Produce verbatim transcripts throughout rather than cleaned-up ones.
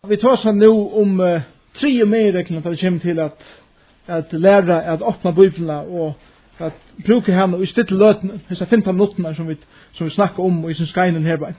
Vi tar oss nu om uh, tre medregler när det kommer till att, att lära att öppna biblarna och att bruka henne i stilla löten, dessa femton minuterna som vi, som vi snackar om och i sin skajnen här bara.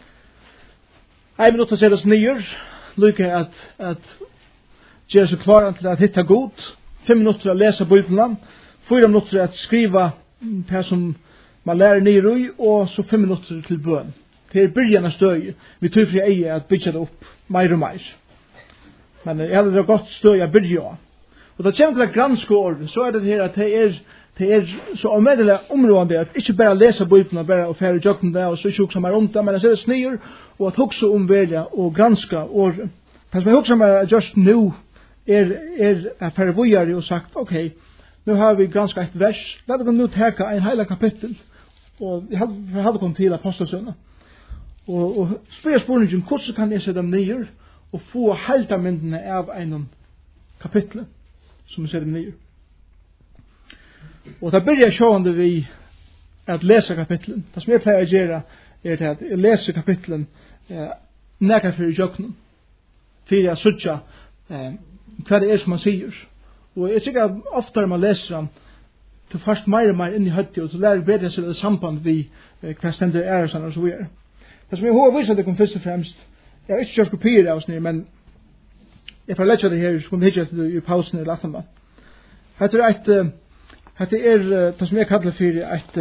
En minut att sätta oss nyer, lycka att, att göra sig klara till att hitta god, fem minuter att läsa biblarna, fyra minuter att skriva det som man lär ner i och så fem minuter till bön. Det är början av stöj. Vi tror för jag är att bygga det upp mer och mer. Men jag hade det gott stöj att börja. Och då kommer till att granska ord så är det här att det är, det är så omedliga områden att inte bara läsa bibeln bara och färre jocken där och så inte också mer om det men att det är snir och att också omvälja och granska ord. Fast vi också med just nu är, är att färre vojare och sagt okej, okay, nu har vi ganska ett vers. Låt oss nu ta en hela kapitel. Och vi hade, hade kommit till apostelsöna. Og, og spør spørningen, hvordan kan jeg se dem nyer og få heltamyndene av en kapittel som jeg ser dem nyer. Og da begynner jeg sjående vi at lese kapitlen. Det som jeg pleier å gjøre er til at jeg leser kapitlen eh, nækker for i jøkkenen. For jeg sørger eh, hva det er som man sier. Og jeg tykker at oftere man leser den til først mer og mer inn i høttet og til lærer bedre seg det samband vi eh, hva stender er og sånn og så videre. Det som jeg har vist det kom først og fremst, jeg har ikke kjørt kopier av oss nere, men jeg får lette det her, så kommer jeg ikke til i pausen i lattene. Hette er et, hette er det som jeg kaller for et,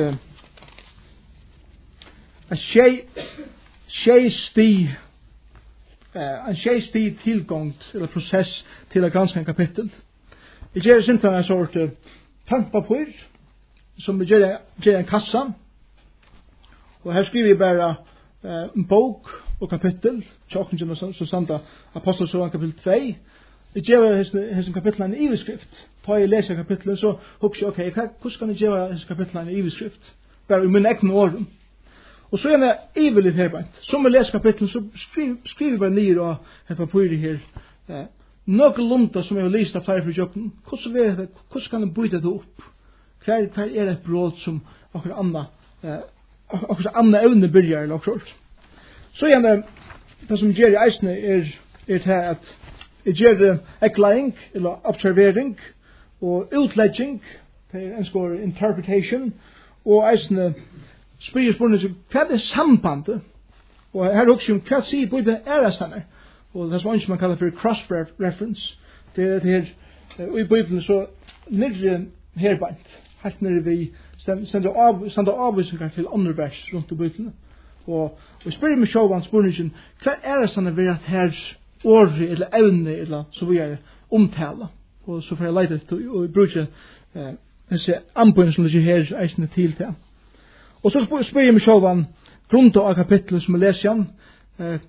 et tjej, tjejsti, en tjejsti tilgang, eller prosess til å granske en kapittel. Jeg gjør simpelthen en sort tankpapir, som jeg gjør en kassa, og her skriver jeg bare Uh, en bok og kapittel tjokken som så sanda apostelsøren kapittel to jeg gjør hessen kapitlen en iveskrift ta jeg leser kapitlen så husker jeg ok, hvordan kan jeg gjøre hessen kapitlen en iveskrift bare i min egen orden og så er det ivel litt herbeint som jeg leser kapitlen så skriver skriv jeg bare nyer og et papir her uh, noe lunta som jeg har lyst av flere for jokken hvordan, hvordan kan jeg bryte det opp hva er, hva er et brot som akkurat anna uh, och så andra evne börjar eller också. Så igen det, det som ger i eisne er, er det at det ger eklæring eller observering og utlegging det er en skår interpretation og eisne spyrir spørsmålet hva er sambandet og her også om hva sier på det er sanne og det som man kallar for cross-reference det er det her i Bibelen så nirre herbeint helt nere vi sender av, sender avvisninger til andre vers rundt i Bibelen. Og, og jeg spør meg selv om spørsmålet, hva er det sånn at vi har her året eller evne eller så vi er omtale? Og så får jeg leide til å bruke eh, disse anbøyene som ligger her eisende til til. Og så spør, spør jeg meg selv om grunnet av kapitlet som jeg leser igjen. Eh,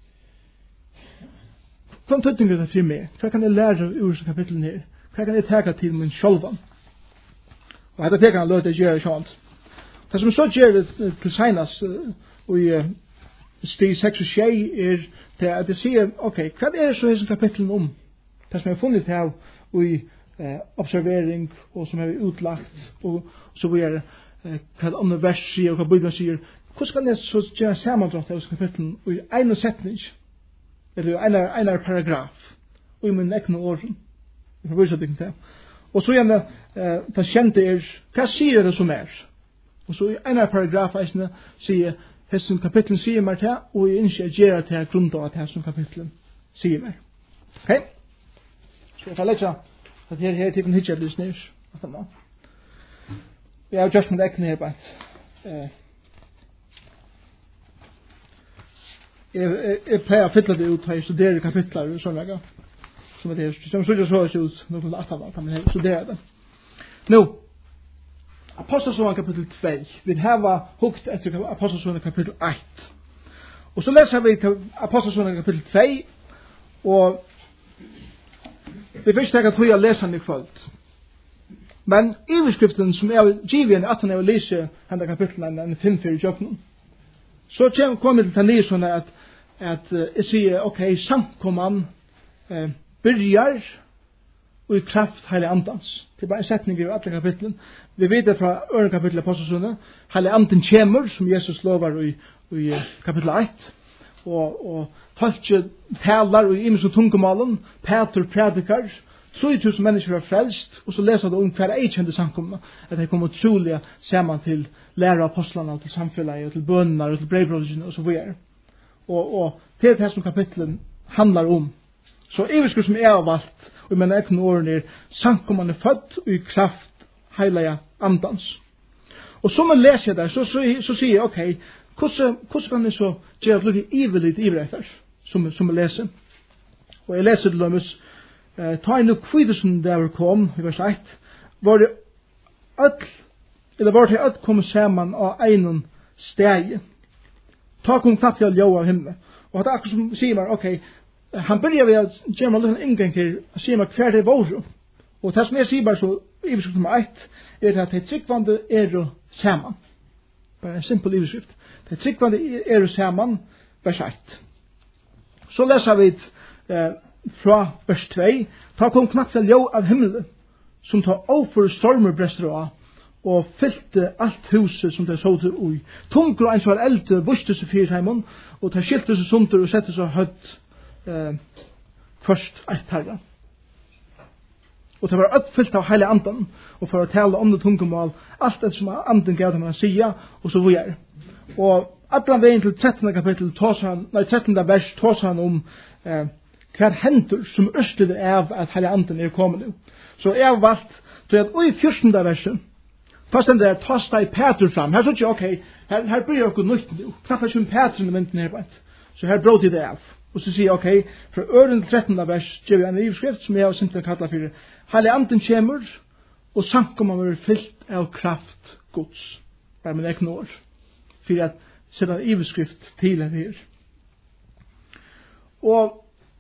hva tøtninger det for meg? Hva kan jeg lære ur disse kapitlene her? Hva kan jeg ta til min selv? Og hetta tekur han løta gjera sjálvt. Det som så gjør det til senast og i stig seks og sju er til at det sier, ok, hva er så hese kapitlen om? Det som jeg har funnet her i eh, observering og som er utlagt og så videre eh, hva andre vers sier og hva Bibelen sier. Hvordan kan jeg så gjøre sammandrått av kapitlen i en setning eller en, en paragraf og i min ekne orden? Jeg får vise det ikke til. Og så gjerne, eh, det kjente er, hva sier det som er? Og så i en av paragrafene sier, hessen kapitlen sier meg til, og jeg ønsker å gjøre til grunn av at hessen kapitlen sier meg. Ok? Så jeg får lette at her her tikkene hitjer blir snir. Jeg har just med ekne her bare. Eh, jeg, jeg, jeg pleier å fylle det ut, og jeg studerer kapitler og sånn vega. Som det är som så det så ut något att ha kan man så det där. Nu Apostlagärningarna kapitel två. Vi har hukt efter Apostlagärningarna kapitel ett. Och så läser vi Apostlagärningarna kapitel två och det första jag tror jag läser i kväll. Men i beskriften som är given att när jag läser andra kapitlen en fem för jocken. Så kommer det till läsa att att jag säger okej samkomman eh börjar och i kraft hela andans. Det är bara en sättning i alla kapitlen. Vi vet det från öron kapitel Apostlagärningarna. Hela anden kommer som Jesus lovar i, i kapitel ett. og, og talsje talar og i imiske tungumalen, Peter predikar, tre tusen mennesker var frelst, og så leser det om hver ei kjente samkomna, at de kom utrolig sammen til lære apostlene, til samfunnet, og til bønner, og til brevbrødene, og så videre. Og, og det er det som kapitlet handler om. Så iversker som jeg har valgt, og i mine egne årene er, samkomman er født og i kraft heilige andans. Og så man leser der, så, så, så sier jeg, ok, hvordan, hvordan kan jeg så gjøre et litt ivelig iverker, som, som jeg leser? Og jeg leser til dem, Uh, ta inn og kvidelsen der kom, i vers ett, var det öll, eller var det öll kom sammen av einen steg. Ta kom knappt til ljå av himmel. Og det er akkurat som sier meg, ok, han begynner ved å gjøre meg litt inngang til å si meg hver det var. Og det som jeg sier bare så, i overskrift nummer ett, er at det tryggvande er jo sammen. Bare en simpel overskrift. Det tryggvande er jo sammen, vers ett. Så leser vi uh, fra vers to, ta kom knappt til ljå av himmelen, som tar over stormer brester av, og fyllte alt huset som det så til ui. Tunker og en som var eldre, vuste seg fyrt heimen, og tar skilte seg sunter og sette seg høtt eh, først et herre. Og det var alt fyllt av hele anden, og for å tale om det tungemål, alt det som anden gav dem å sige, og så videre. Og alle veien til trettende kapittel, nei, trettende vers, tås han om eh, hva hendur som østede av at hele anden er kommet nu. Så jeg har valgt til at i fjortende versen, først den der tas deg Peter fram. Her synes jeg, ok, her, her blir jeg ikke nytt nu. Knapt er ikke Peter i mynden her bant. Så her bråd jeg det av. Og så sier jeg, ok, fra øren til trettende vers gjør vi en ivskrift som jeg har simpelthen kallet for hele anden kommer, og sankommer man blir fyllt av kraft gods. Bare med ekne år. For at sette en ivskrift til det her. Og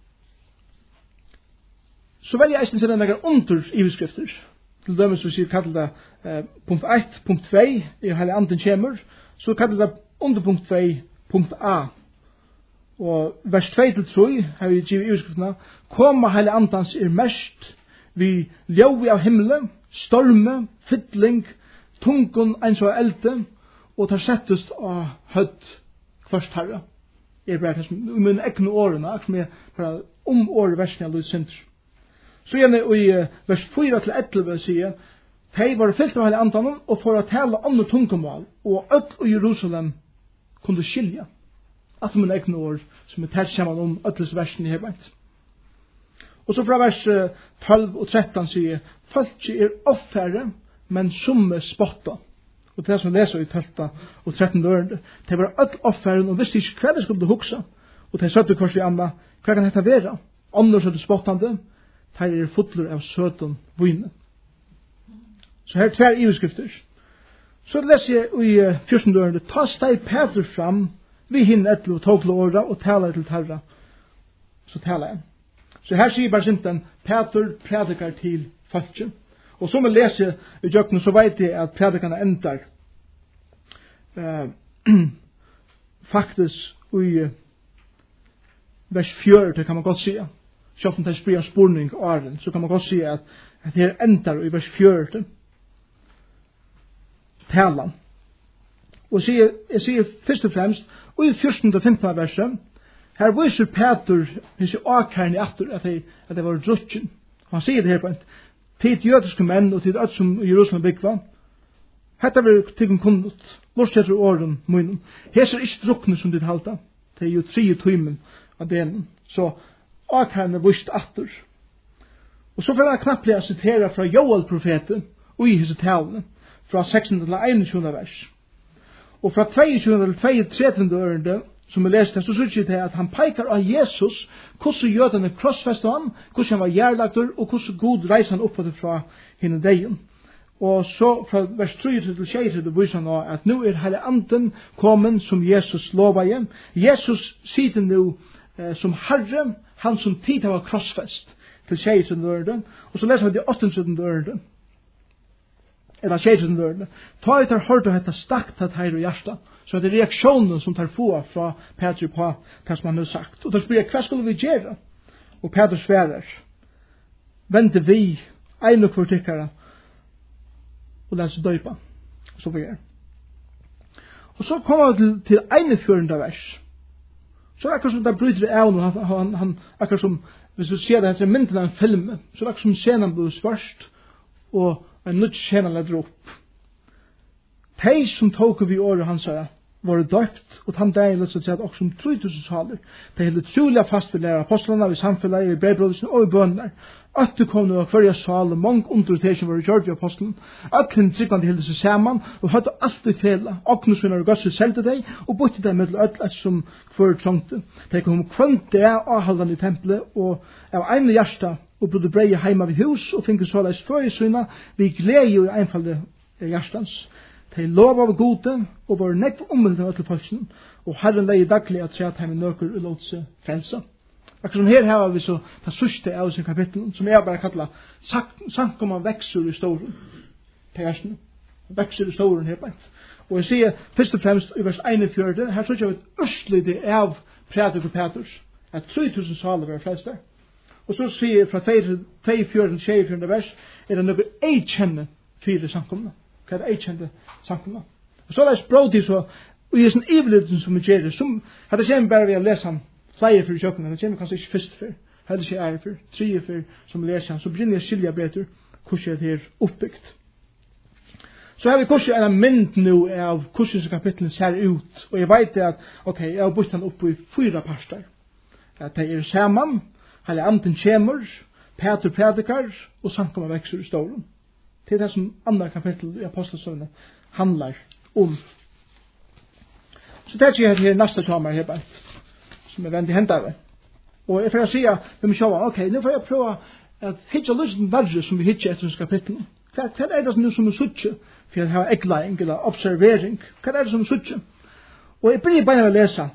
så velger jeg sette noen under iveskrifter. Til dømes hvis jeg kaller det eh, punkt ett, punkt to, i hele anden kommer, så kaller det under punkt to, punkt A. Og vers to til tre, har vi givet iveskriftene, koma hele andans er mest vi ljøvi av himmelen, storme, fytling, tungun eins og elde, og tar settest av hødd først herre. Er bare det som, i mine egne årene, som er bare om året versen jeg lyst synder. Så gjerne i uh, vers fire til elleve sier, hei var fyllt av hele andanen, og for å tale om det tungemål, og øll og Jerusalem kunne skilja. At min egne ord, som er tætt sammen om øtles versen i herbeint. Og så fra vers uh, tolv og tretton sier, folk er offere, men summe spotta. Og det er som leser i tolv og tretton dørende. Det var øll offeren, og visste ikke hva det skulle huksa. Og det er søtte kors i andre, hva kan dette være? Andre søtte spottande, her er fotler av søten vine. Så her er tver iveskrifter. Så leser jeg i uh, fjorten dørende, ta steg Peter fram, vi hinner etter og tog til åra, og taler til terra. Så taler jeg. Så her sier bare simpelthen, Peter predikar til folket. Og som jeg leser i jøkken, så vet jeg at predikarna endar uh, faktisk i uh, vers fjørte, kan man godt si. Sjått om det sprir en spurning åren, så kan man godt si at, at her endar i vers fjørte talan. Og sier, jeg sier først og fremst, og i fjorten og femten verset, her viser Peter hvis jeg akkeren i atter at det, at det var drutjen. Han sier det her på en tid jødiske menn og tid alt som Jerusalem bygva. Hetta vil tiggen kunnut, lort etter åren munnen. Her er ikke drukne som dit halta. Det er jo tre timen av delen. Så akkeren er vist atter. Og så får jeg knapt å sitere fra Joel-profeten og i hese talene fra seksten til einogtjúgunda vers. Og fra tjueto til trettio ørende, som vi leste, så synes jeg til at han peikar av Jesus, hvordan jødene krossfestet ham, hvordan han var gjerlagter, og hvordan god reiser han opp fra henne degen. Og så fra vers tre til tjue det viser han at nå er hele anden kommet som Jesus lovar igjen. Jesus sitter nå eh, som Herre, han som tid var krossfest til tjue ørende, og så leser vi det åttende ørende. Eller tjejtiden dørene. Ta ut her hørt og hette stakt at her og hjärsta. Så det er reaksjonen som tar få fra Peter på det som han har sagt. Og da spør jeg, hva skulle vi gjøre? Og Peter sverer, vente vi, ein og kvartikkere, og lese døypa. Så vi gjør. Og så kommer vi til, til enogfjørende vers. Så akkurat som det bryter av nu, han, han, han, akkurat som, hvis vi ser det etter mynden av en film, så er det akkurat som scenen blir svart, og en nytt scenen leder opp. De som tok vi året, han sa, var døpt, og han der løt seg til at også om tre tusen saler, de hele trolig fast ved lærer apostlene, ved samfunnet, i brevbrodelsen og i bønner. At du kom nå av hverja sal, og mange underutation var gjort i apostelen, at den tryggvande hilde seg sammen, og hadde alt i fela, Agnesvinner og Gøsser selte deg, og bytte deg med ødel som hver trangte. De kom kvønt det avhaldan i tempelet, og av ene hjärsta, og brodde breie heima ved hus, og finke såleis førjesynna, vi glede og einfalde hjertans. De lov av gode, og var nekv omvendt av ødelfolksen, og Herren leie daglig at seg at heim nøker og låt seg frelsa. Akkurat som her har vi så det sørste av sin kapittel, som jeg bare kallar sankomman veksur i storen. Persene. Veksur i storen her beint. Og jeg sier først og fremst i vers einogfjørde, her sørger vi et østlydig av prædik og Petrus, at tre tusen saler var frelst der. Og så sier jeg fra tjuefjørde til tjuefjørde vers, er det noe ei kjenne fire sankomna. Hva er det ei kjenne sankomna? Og så er det språdig så, og i sånn iveliten som vi gjør det, som hadde kjenne bare ved å lese han flere for kjøkken, det kommer kanskje ikke først for, heller ikke er for, tre for som leser han, så begynner jeg å skilje bedre hvordan det er oppbyggt. Så har vi hvordan en mynd nå av hvordan kapitlet ser ut, og jeg vet at, ok, jeg har bort den opp i fyra parter. At det er sammen, hele anden kjemur, Peter predikar, og sankomma veksur i stolen. Det er det som andre kapittel i Apostelsøvnet handler om. Så det er ikke her neste kammer her bare, som er vendig hendare. Og jeg får si at vi må sjåva, ok, nå får jeg prøve at hitja lysten verre som vi hitja etter hans kapittel. Hva er det som er som er suttje? For jeg har eggleing eller observering. Hva er det som er suttje? Og jeg begynner bare å lese.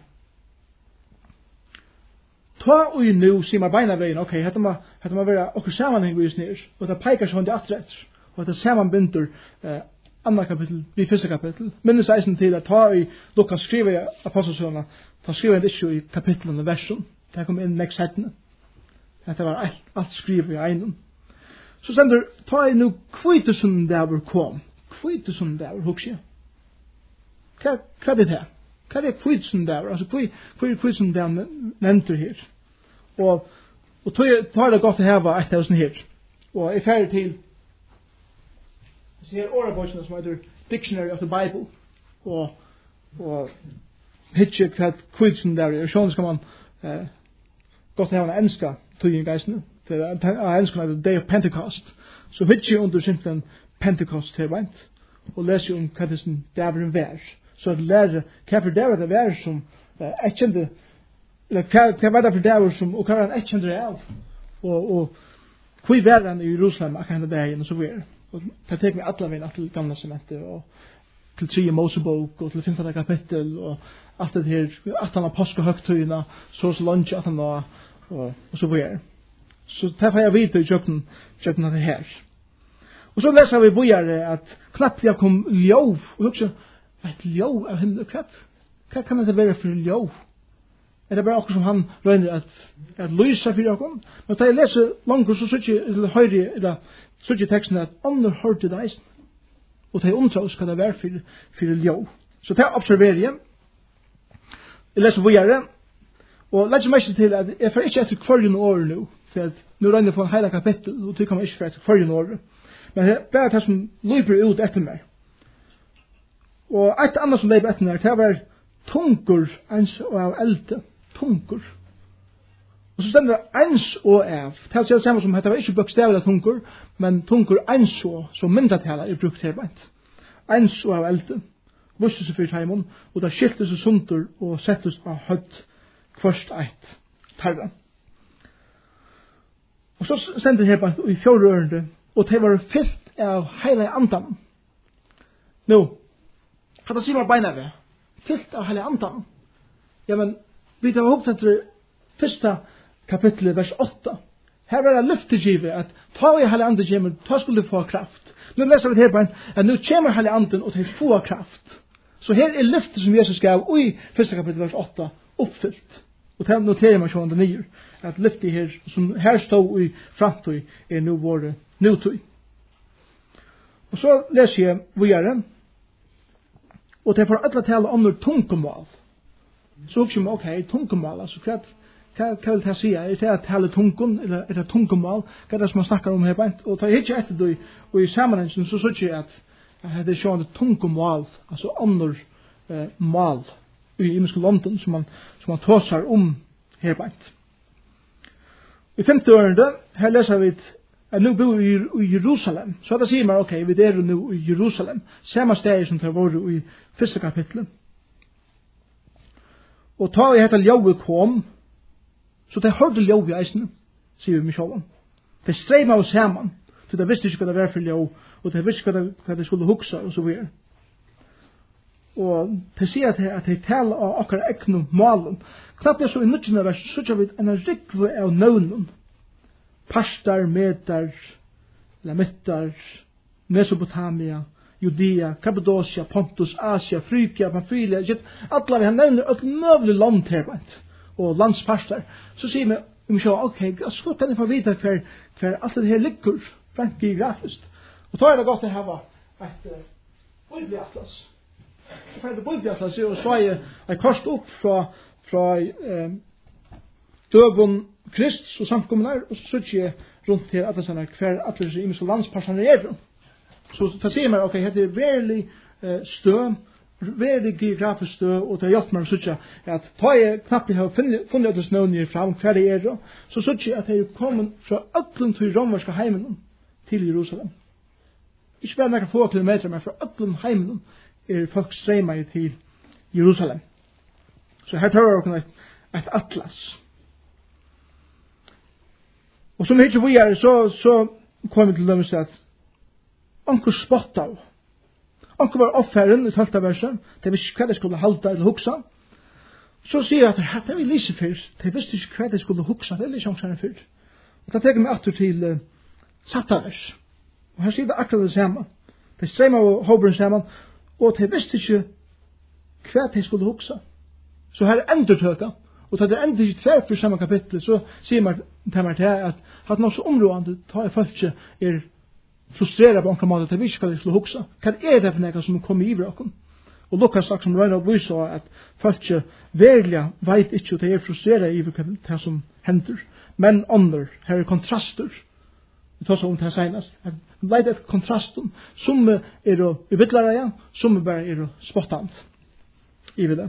Ta og nu, sier man beina veien, ok, hette må, hette må være okkur samanheng vi snir, og det peikar seg hånd i atretter, og det samanbinder eh, andre kapittel, vi første kapittel. Minnes eisen til at ta i Lukas skriver i Apostelsøvnet, ta skriver han ikke i kapitlen og versen, det kom inn nekst hettene. Dette var alt, alt skriver i egnen. Så sender, ta i nu kvitesunden der hvor kom, kvitesunden der hvor hukse. Hva, hva er det her? Hva er det kvitesunden der? Altså, hva er kvitesunden der nevnter her? Og, og ta er det godt å heve et av sånn her. Og jeg ferdig til jeg ser årabøysene som heter Dictionary of the Bible, og, og hitje hva kvitesunden der er. Sånn skal man eh, godt å heve en enska tøyengeisene. Det er enska heter Day of Pentecost. Så hitje under simpelthen Pentecost her beint, og leser om hva det er som dæveren vær. Så at lære hva for dæver det vær som jeg kjente, eller hva var det for dæver som, og hva var han jeg kjente det av, og, og hva var han i Jerusalem akkurat det dagen, og så videre. Og det tek meg alle veien til gamle sementet, og til tredje Mosebok, og til femtende kapittel, og alt det her, at han har påskehøgtøyene, så så lunch at han var, og, og så videre. Så det får jeg vite i kjøkken, kjøkken av det her. Og så leser vi bojere at knapt jeg kom ljov, og også et ljov av himmel og kratt. Hva kan det være for ljov? Er det bare akkur som han røyner at, at lysa for okkur? Men da jeg leser langt, så sykker jeg, eller høyre, eller sykker teksten at andre hørte det eisen. Og da jeg undrer oss hva det være for, for ljov. Så det observerer jeg. Jeg leser bojere, og legger meg til at jeg får ikke etter kvarjen år nå, til at nå røyner jeg på en hele kapittel, og det kommer ikke for etter kvarjen år. Men det er bare det som løper ut etter meg. Og et annet som løper etter meg, det var tungur ens og av elte. Tungur. Og så stender det ens og av. Det er det samme som det var ikke bokstavelig tungur, men tungur ens og, som myndatala er brukt her beint. Ens og av elte. Vusset seg for heimen, og det skiltes seg sunter og settes av høtt først eit tarra. Og så stender det her beint i fjordørende, og det var fyllt av hele andan. Nå, hva det sier man beina ved? Fyllt av hele andan. Ja, men vi tar opp til første kapittel, vers åtta. Her var det løftegivet at ta i hele anden kommer, ta skulle få kraft. Nå leser vi det her beina, at nå kommer hele anden og til få kraft. Så her er løftet som Jesus gav i første kapittel, vers åtta, oppfyllt. Og det noterer man sånn det nye, at løftet her, som her stod i framtøy, er nå våre nutøy. Og så leser jeg videre, og det får alle tale om tungomål. Så också med okej, tungomål, alltså kvart Hva vil jeg si? Er det at tale tungon, eller er det tungomål? Hva er det som man snakker om her på og ta ikke etter det, og i sammenhengen så synes jeg at det er sånn tungomål, altså andre eh, mål i imenske London som man, som man tåser om her på I femte årene, her leser vi at nå bor vi i Jerusalem. Så da sier man, ok, vi er nå i Jerusalem. Samme sted som det var i første kapitlet. Og ta i hette ljøve kom, så det hørte ljøv i eisen, sier vi med sjålen. Det streima oss sammen, så det visste ikke hva det var for ljøv, og det visste ikke hva det skulle hukse, og så videre. Og det sier at det, at det taler av akkurat ekne malen. Knapt jeg så i nødgjende vers, så ikke vi en rikve av nøvnen. Pastar, Medar, Lamittar, Mesopotamia, Judea, Kappadocia, Pontus, Asia, Frygia, Pamphylia, Egypt. Alla vi har nevner et møvlig land her, og landspastar. Så sier vi, vi må se, ok, så kan jeg få vite hver, hver alt det her ligger, rent geografisk. Og da er det godt å ha et uh, bibeliatlas. Så får jeg bibeliatlas, og så er jeg kort opp fra, fra uh, døven Krist og samkommunar, og så sitter jeg rundt til at det er hver alle disse imenske landspasterne er rundt. Så da sier man, ok, det er veldig uh, støm, veldig geografisk stø, og det har hjulpet meg å sitte at da jeg knapt har funnet ut disse nøvnene fram hver det er, så sitter jeg at jeg er kommet fra øklen til romerske heimen til Jerusalem. Ikke bare noen få kilometer, men fra øklen heimen er folk streimet til Jerusalem. Så her tar jeg et, et atlas. Og som ikke vi er, så, så kommer vi til dem at anker spott av. Anker var offeren i tolvte verset, det visste ikke hva de skulle halda eller huksa. Så sier jeg at det er vi lyse fyrst, de visste ikke hva de skulle huksa, det er litt sjansen fyrst. Og da teker vi atter til uh, sattavers. Og her sier det akkurat det samme. De streima av hoveren sammen, og de visste ikke hva de skulle huksa. Så her er endurtøka, og da det er endur ikke tverr for samme kapittel, så sier man til meg til at at noe så områdende tar jeg folk ikke er frustrera på en måte, at jeg visste hva de skulle huksa. Hva er det for noe som kommer i vraken? Og Lukas sagt som Røyna viser at folk ikke velja veit ikke, og de er frustrera i hva som hender. Men andre, her er kontraster. Vi tar så om det her senest. Vi vet et kontrasten. Som er i vittlere igjen, som bare er spottant. I det.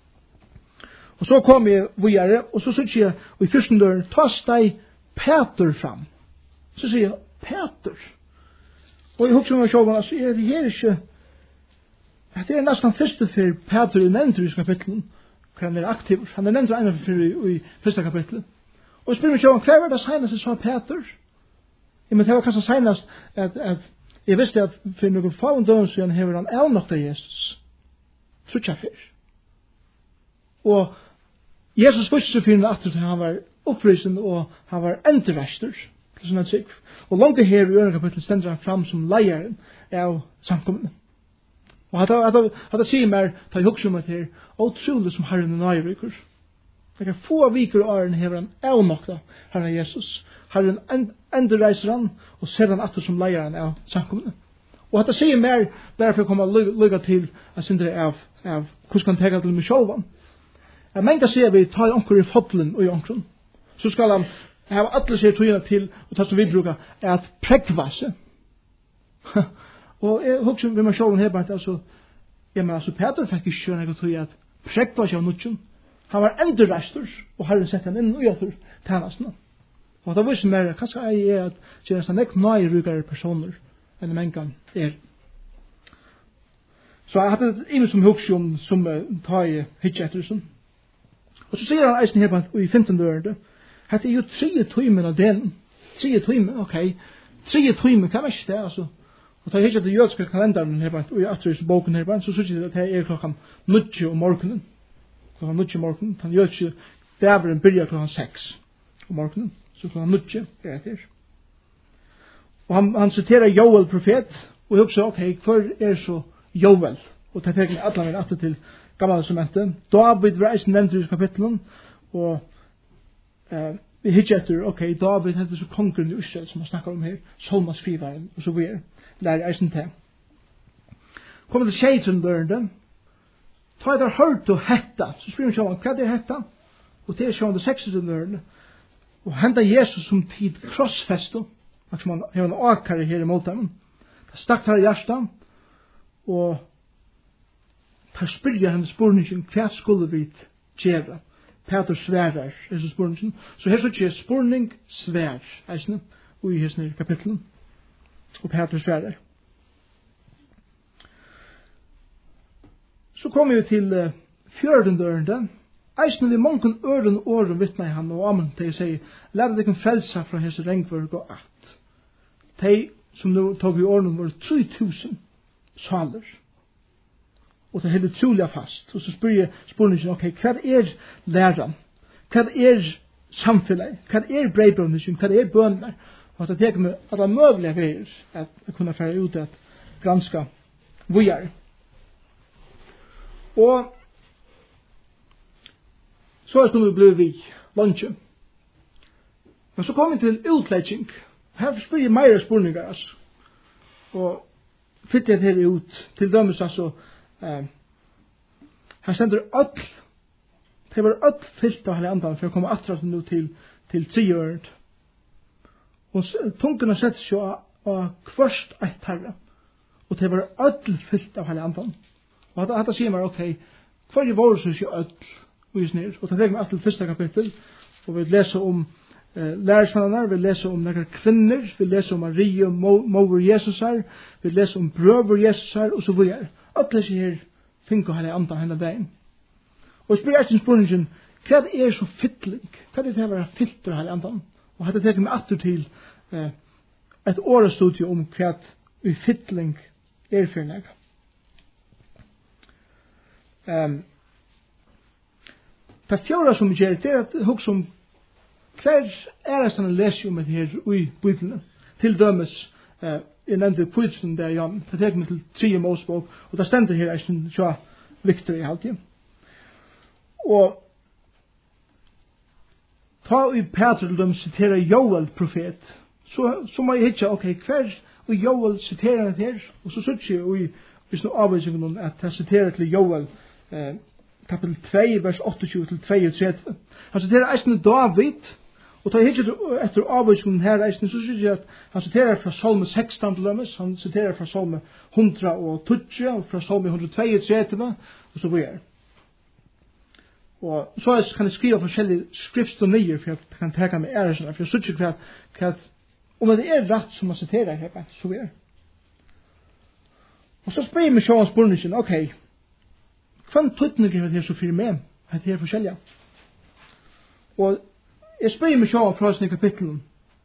Og så kom jeg videre, og så sier jeg, og i første døren, ta steg Peter fram. Så sier jeg, Peter. Og jeg husker meg selv, altså, er det her ikke, det er nesten første for Peter i nevnt i kapitlen, hvor han er aktiv. Han er nevnt en for i, i første kapitlen. Og jeg spør meg selv, hva var det senest jeg sa Peter? Men det var kanskje senest at, at jeg visste at for noen få døgn siden hever han avnokta Jesus. Trutja fyr. Og Jesus visste så fyrir at han var opprisen og han var endurvester. Og langt her i øren kapittel stender han fram som leieren av samkommende. Og at det sier meg, ta i hukse om at her, utrolig som Herren er nøyrykker. Det kan få viker og åren hever han avnokta Herren Jesus. Herren endurreiser han og ser han atter som leieren av samkommende. Og at det sier meg, derfor kommer lykka til at sindre av, av hvordan kan tega til meg sjålvan. Jeg mener sier vi tar onker i fotlen og i onkeren. Så skal han ha alle sier togene til, og det som vi bruker, er at prekva seg. Og jeg husker vi med sjålen her, altså, ja, men altså, Peter fikk ikke skjønne jeg tog at prekva seg av nutjen. Han var endurreister, og Herren sette han inn og gjør tjenestene. Og det viser mer, hva skal jeg gjøre at det er sånn ikke nøye rukere personer enn mengan er. Så jeg hadde et ime som husker om som tar i hitje etter sånn. Og så sier han eisen her på i femten dørende, at det er jo tre tøymen av den. Tre tøymen, ok. Tre tøymen, hva er ikke det, altså? Og det er ikke at det jødske kalenderen her på, og i atrys boken her på, så synes jeg at det er klokkan nødje om morgenen. Klokkan nødje om morgenen. Han gjør ikke, dæveren begynner klokkan seks om morgenen. Så klokkan nødje er det her. Og han, han citerer Joel profet, og jeg også, ok, hvor er så Joel? Og det tenker alle min atter til gamle sementet. David reisen nevnt i kapitlen, og eh, vi hittar etter, ok, David heter så kongren i Israel, som han snakker om her, Solmas skrivaren, og så videre, lærer eisen til. Kommer til Shaitan dørende, Ta er hørt og hetta, så spyr han sjåan, hva er hetta? Og det er sjåan det seksogtyvende. Og henda Jesus som tid krossfesto, at man har en akare her i måltamen. Det stakk her i hjertan, og per spyrja henne spurningen, hva skulle vi gjøre? Peter sværer, er så spurningen. Så her så ikke spurning svær, eisne, og i hesne kapitlen. Og Peter sværer. Så kommer vi til uh, fjørdende ørende. Eisne vi mongen øren åren vittna i han, og amen, de sier, lær deg en frelsa fra hese rengvørg og at. De som nå tog i åren var tre tusen saler. Og det er helt utrolig fast. Og så spør jeg spørningen, ok, hva er læren? Hva er samfunnet? Hva er breibøvningen? Hva er bønner? Og at det teker meg at det er mulig veier at kunne fære ut at granska vujar. Og så er det blevet vi, lunsje. Men så kommer vi til utlegging. Her spør jeg meira spurningar, altså. Og fytter jeg det her ut, til dømes, altså, eh, her stender öll, det var öll fyllt av hele andan, for å komme atra nu til, til triøret. Og tungene setter seg av, av kvørst eit herre, og det var öll fyllt av hele andan. Og dette sier man, ok, hva er våre som sier öll, og just ned, og det er med til første kapittel, og vi leser om eh, lærersvannerne, vi leser om noen kvinner, vi leser om Marie og mover Jesus her, vi leser om brøver Jesus her, og så videre. Alle sier her, finner hele andan henne dagen. Og jeg spør etter spørningen, hva er så fytling? Hva er det til å være filter hele andan? Og dette teker meg atter til eh, et årestudie om hva i fytling er for meg. Um, Det fjorda som vi gjør, det er at hugsa om hver er det som leser om det her i Bibelen. Til dømes, eh, jeg nevnte Pulsen der, Jan, det teker meg til tre Mosebok, og det stender her eisen tja Victor i halvtid. Og ta i Peter til dem siterer Joel profet, så, så må jeg hitja, ok, hver og Joel siterer det her, og så sykker jeg i hvis nå avvisningen at jeg siterer til Joel eh, kapitel to, vers tjueåtte til treogtredve. Han siterer eisen David, og ta hittet etter avvisningen her eisen, så synes jeg at han siterer fra salme sekstan til dømes, han siterer fra salme hundre og tjueto, og fra salme hundre og treogtredve, og så videre. Og så kan jeg skrive forskjellige skrifts og nye, for jeg kan teka med æresene, for jeg synes ikke hva, om det er rett som man siterer her, så videre. Og så spør jeg meg sjåan spørningen, ok, hva tøytning er det så fyrir med, at det er forskjellige? Og jeg spør meg sjåan fra sin kapitlen,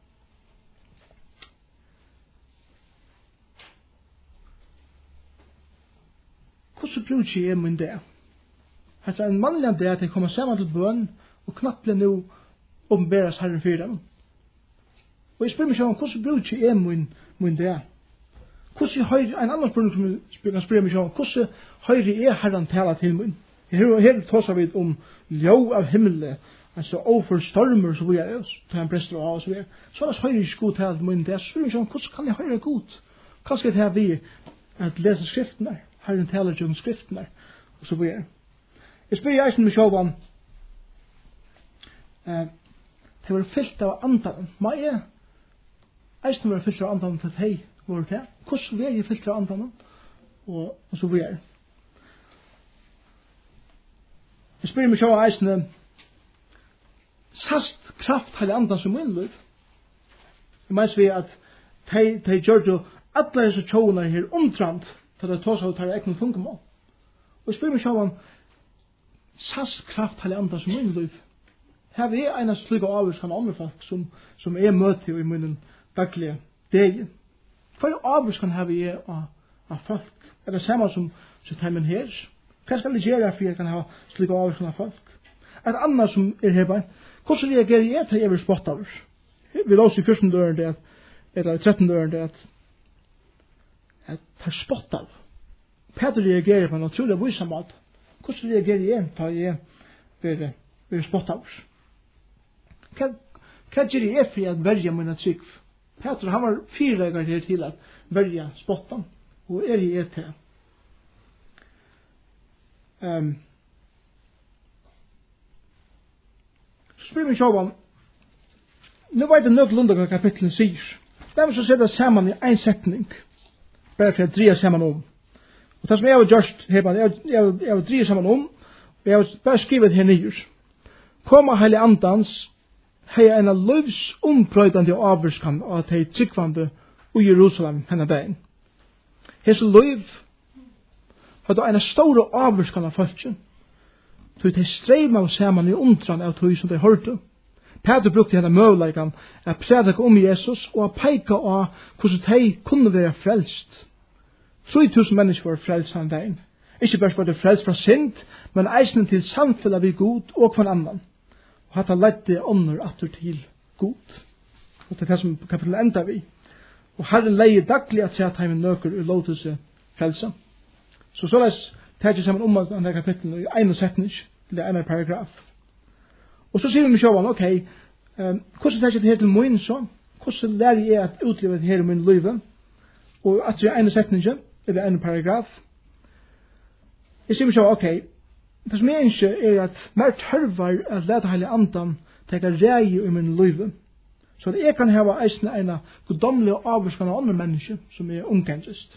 hvordan bruker jeg min det? Det er en mannlig det at jeg kommer sammen til bøn, og knapt blir nå åpenberes herren for dem. Og jeg spør meg sjåan, hvordan bruker jeg min, min det? Hvordan høyre, en annen spørsmål som jeg kan spørre meg sjåan, hvordan høyre er herren tala til min? Her, her tåser vi om ljå av himmelen, altså overfor stormer, så vi er, til han prester av, og så videre. Så er det høyre ikke god tala til min, det er spør meg sjåan, hvordan kan jeg høyre god? Hva skal jeg ta vi at lese skriftene, herren taler til skriftene, og så videre. Jeg spør jeg eisen med sjåan, eh, det var fyllt av andan, hva er eisen var fyllt av andan til deg, hvor det er? Hvordan vil jeg fyllt av andan, og, og så videre. Jeg spør meg sjåan eisen, sast kraft hele andan som min liv. Jeg mener vi at de, de gjør det alle disse tjåene her omtrent til det tås av å ta egen tungemål. Og jeg spør meg sjåan, sast kraft hele andan som min liv. Her er en av slike avvirskende andre folk som, som er møte i min daglige deg. Hva er avvirskende her vi er av, av folk? Er det samme som sitt heimen her? Hva skal jeg gjøre for jeg kan ha slike avvirskende folk? Et annet som er her bare, hvordan reagerer jeg til jeg vil spotte av? Vi låser i fjorten døren det, eller i tretten døren det, at jeg tar spott av. Peter reagerer på en utrolig vysa måte. Hvordan reagerer jeg til jeg vil, vil spotte av? Hva, hva gjør jeg for jeg verja mine trygg? Peter, han var fyrlegger her til at verja spottan, og er jeg til. Um, så spyr vi sjåvan, nu vet jeg nøklunda hva kapitlet sier. Det er så sett sammen i en setning, bare for å dreie sammen om. Og det som jeg har gjort her, jeg har dreie sammen om, og jeg har bare skrivet her nyer. Koma heilig andans, hei en av livs omprøydande avvurskan av at hei tryggvande i Jerusalem henne dagen. Hese liv hadde en store avvurskan av folken, tog de streima av saman i undran av tog som de hørte. Peter brukte henne møvleikan å predika om Jesus og å peika av hvordan de kunne være frelst. tre tusen mennesker var frelst han dagen. Ikke bare var det frelst fra synd, men eisen til samfunnet vi god og for annan. Og hatt han leidde ånder atter til god. Og det er det som kapitlet enda vi. Og Herren leier daglig at se at han nøker i låtelse frelsa. Så så les tar jeg sammen om at han kapitlet i en setning til det ene paragraf. Og så sier vi med sjåvan, ok, um, hvordan tar jeg det her til min så? Hvordan lærer jeg at utleve det her i min liv? Og at det er en setning i det ene paragraf. Jeg sier med sjåvan, ok, det som jeg ikke er at mer tørvar at lete heilig andan teka rei i min liv. Så at jeg kan hava eisne eina godomlig og avvurskan av andre mennesker som er omkjensest.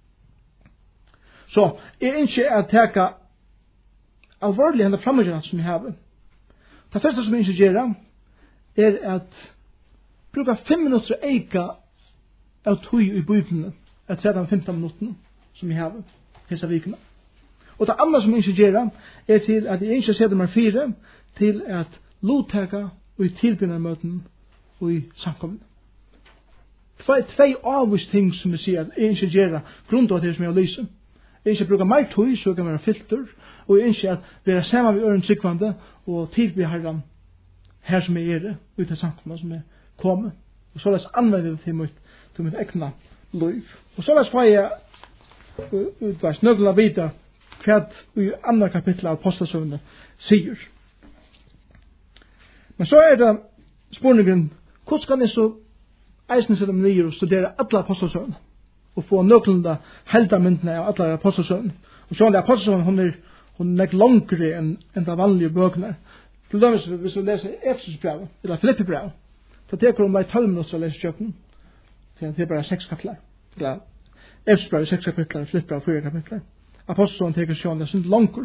Så jeg ikke er at teka alvorlig henne framgjørende som jeg har. Det første som jeg ikke gjør er at bruka fem minutter eika av tog i Bibelen av tretten femten minutter som jeg har hese vikene. Og det andre som jeg ikke gjør er til at jeg ikke setter meg fire til at lotteka og i tilbynnermøten og i samkommet. Tvei, tvei avvis ting som jeg sier at jeg ikke gjør grunn av det som jeg har lyst. Jeg ikke bruker mer tog så jeg kan være filter, og jeg ikke at være sammen med øren tryggvande og tilby herren her som jeg er ut av samkommet som jeg kommer. Og så les anvende det til mitt, til mitt egna liv. Og så les får jeg utveis nøglen av vite hva i andre kapittel av Apostelsøvne sier. Men så er det spørningen, hvordan kan jeg så eisen sette meg nye og studere alle Apostelsøvne og få nøglen av heldamyndene av alle Apostelsøvne. Og så er det Apostelsøvne, hun er hun er langere enn en de vanlige bøkene. Til dømes, hvis vi leser Efesusbrevet, eller Filippibrevet, så teker hun bare tolv minutter å lese kjøkken, til det er bare seks kapitler. Eller Efesusbrevet seks kapitler, Filippibrevet fire kapitler. Apostelsøvne teker sjøen, det er sånn langere.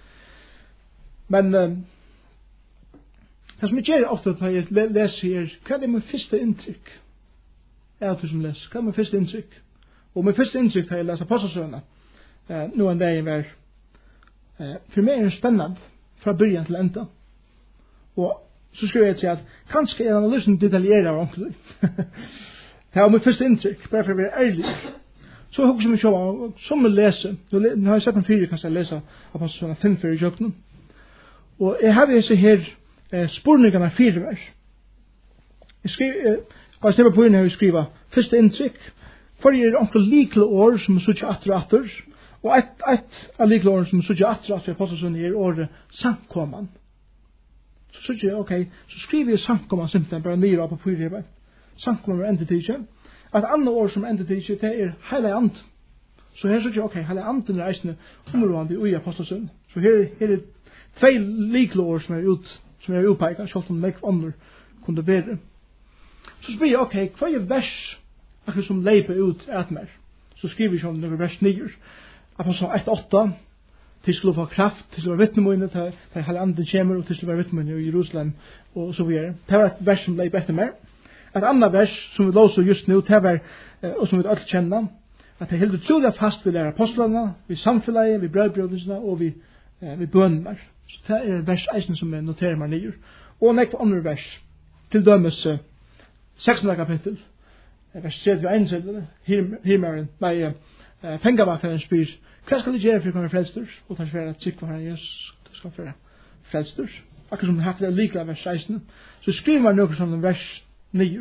Men uh, det som jeg gjør ofte at jeg leser er, hva er min første inntrykk? Jeg er alltid som leser, hva er min første inntrykk? Og min første inntrykk da jeg leser Apostelsøvne, uh, nå en dag jeg var for meg er det spennende fra byrjan til enda. Og så skriver jeg til at kanskje er analysen detaljeret av omkring. Det var mitt første inntrykk, bare for å være ærlig. Så jeg husker meg sjå, som jeg leser, nå har jeg sett en fire, kanskje jeg leser Apostelsøvne fem fire i kjøkkenen. Og jeg har disse her eh, spurningene av fire vers. Jeg skriver, eh, og jeg stedet på inn her og skriver, første inntrykk, for det er omkring likle år som er sutt atter og atter, og et, et av likleåren som sutt atter og atter i Apostelsøvne er året samkomman. Så sutt jeg, ok, så skriver jeg samkomman simpelthen, bare nyere av på fyrre, samkomman er endet ikke. Et annet år som endet ikke, det er heilig and. Så her sutt jeg, ok, heilig anden er eisende områdende i Apostelsøvne. Så her, her er tvei likleår som er ut, som er utpeiket, selv om nekv andre kunne være. Så spør jeg, ok, hva er vers, akkurat som leiper ut etmer? Så skriver jeg sånn noen vers nyer. Apostel ett åtta, til skulle få kraft, til skulle være vittnemunne, til hele anden kommer, og til skulle være vittnemunne i Jerusalem, og så videre. Det var et vers som leip etter mer. Et annet vers, som vi låser just nå, det var, og som vi alle kjenner, at det er helt utrolig fast vi lærer apostlene, vi samfunnet, vi brødbrødelsene, og vi, vi bønner. Så det er vers eisen som jeg noterer meg nyer. Og nekk på andre vers, til dømes sekstende kapittel, vers tredje og eneste, hirmeren, nei, pengavakteren spyr, hva skal du gjøre for å komme frelster? Og det er for at sikker for Jesus, du skal være frelster. Akkurat som det har det likere vers seksten. Så skriver man noe som vers nio.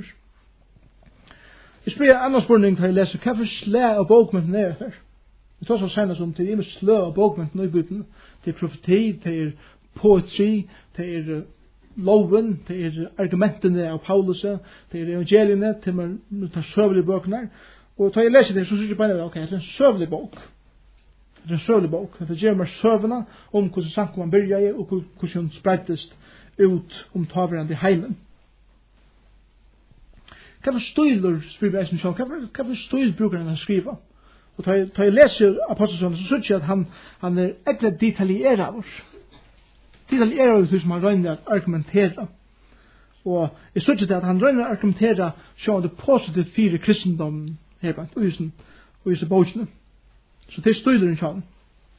Jeg spør en annen spørning til jeg leser, hva for slæ av bokmenten er etter? Vi tar så senest om til, det er med slø av bokmenten i Bibelen. Det er profeti, det er poetry, det er loven, det er argumentene av Paulus, det er evangeliene, til man tar søvlige bøkene. Og da jeg leser det, så synes jeg bare, ok, det er en søvlig bok. Det er en sølebok. Det gjør meg søvende om hvordan sankum byrja i, og hvordan hun sprettest ut om taverande heimen. Hva for støyler, spyr vi eisen sjål, hva for støyl bruker han å skriva? Og da jeg, jeg leser Apostelsson, så synes jeg at han, han er ekkert detaljeret. Detaljeret er som han røyner å argumentere. Og jeg synes ikke at han røyner å argumentere sjål det positivt fire kristendom her på Uysen og Uysen bøkene. Så det er støyler en sjål.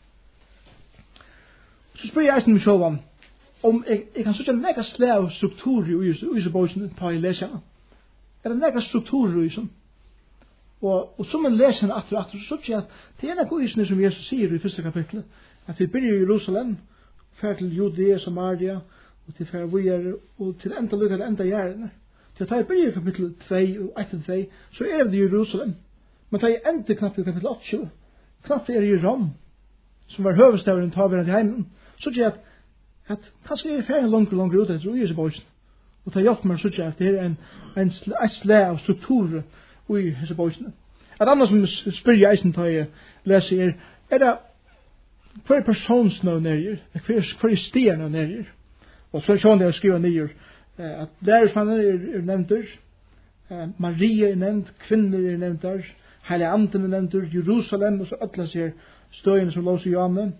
Så spyr jeg eisen med sjål om, om jeg, jeg kan synes en mega slag struktur i Uysen bøkene på i leserne. Er det nekka strukturer i sånn? Og, og som en leser atter og atter, så synes jeg at det er nekka isene som Jesus sier i første kapitlet, at vi begynner i Jerusalem, fer til Judea, Samaria, og til fer videre, og til enda lukka til enda gjerne. Til at da jeg begynner i kapittel to og ett til to, så er det i Jerusalem. Men da jeg enda knapt i kapittel åtte, knapt er i Rom, som var høvestaveren taverande i heimen, så synes jeg at, at kanskje er ferdig langt og langt ut etter å gjøre seg bøysen. Og det hjelper meg så ikke at det er en, en, en slag av strukturer i hese bøysene. Et annet som spør jeg eisen til jeg leser er, er det hver persons nå nere, hver, hver stier nå nere. Og så er det sånn det å skrive nere, at lærersmannen er, er nevnt der, Maria er nevnt, kvinner er nevnt der, Heilige Anden er nevnt der, Jerusalem, og så øtla sier støyene som låser Johanne,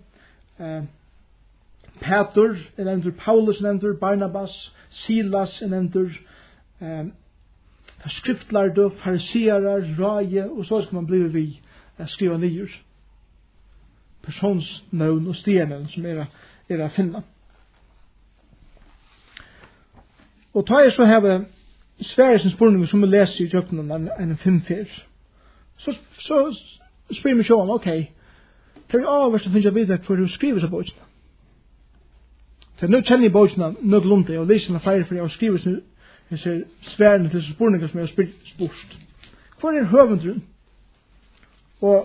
Peter er nevnt, Paulus er nevnt, Barnabas, Silas er nevnt, um, skriftlærde, fariseere, raje, og så skal man bli vi uh, skriva nyer. Personsnøvn og stenen som er, er å finne. Og ta jeg så her Sveriges spurning som vi leser i jøkkenen en, en fem fyr. Så, så spyr vi sjåan, ok, kan vi avverst å finne videre for å skrive seg på ikke? Så nu kjenner jeg bøkene nødt lunte, og leser meg flere for jeg har skrivet jeg ser sværene til spurninger som jeg har spurt. Hvor er høvendren? Og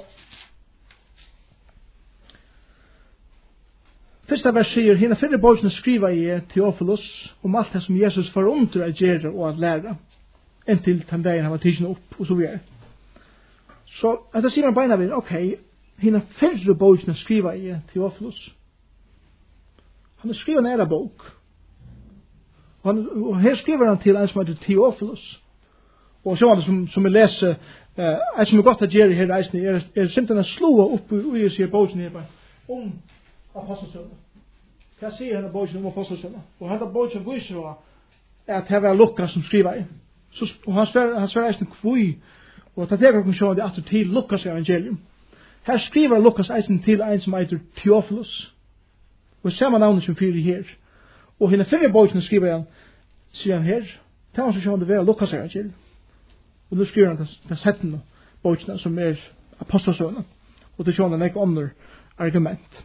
første vers sier, henne fyrre bøkene skriver jeg Theophilus om alt det som Jesus får under å gjøre og å lære, inntil den dagen han var tidsen opp, og så videre. Så etter sier man beina ved, ok, henne fyrre bøkene skriver jeg Theophilus. Han har skrivet en æra bok. Og, han, og her skriver han til en som heter Theophilus. Og så er det som, som jeg leser, eh, en som er godt at gjøre her reisende, er, er simpelthen å slå opp og jeg sier boken her om apostelsønne. Hva sier henne boken om apostelsønne? Og henne boken viser jo at det var Lukas som skriver i. Så, og han sver, han sver eisen kvui, og det er ikke sånn at det til Lukas evangelium. Her skriver Lukas eisen til en som heter Theophilus. Og samme navn som fyrir her. Og henne fyrre bøkene skriver han, sier han her, det var så sånn det var Lukas evangelium. Og nu skriver han den settende bøkene som er apostelsønne. Og det er sånn han ikke andre argument.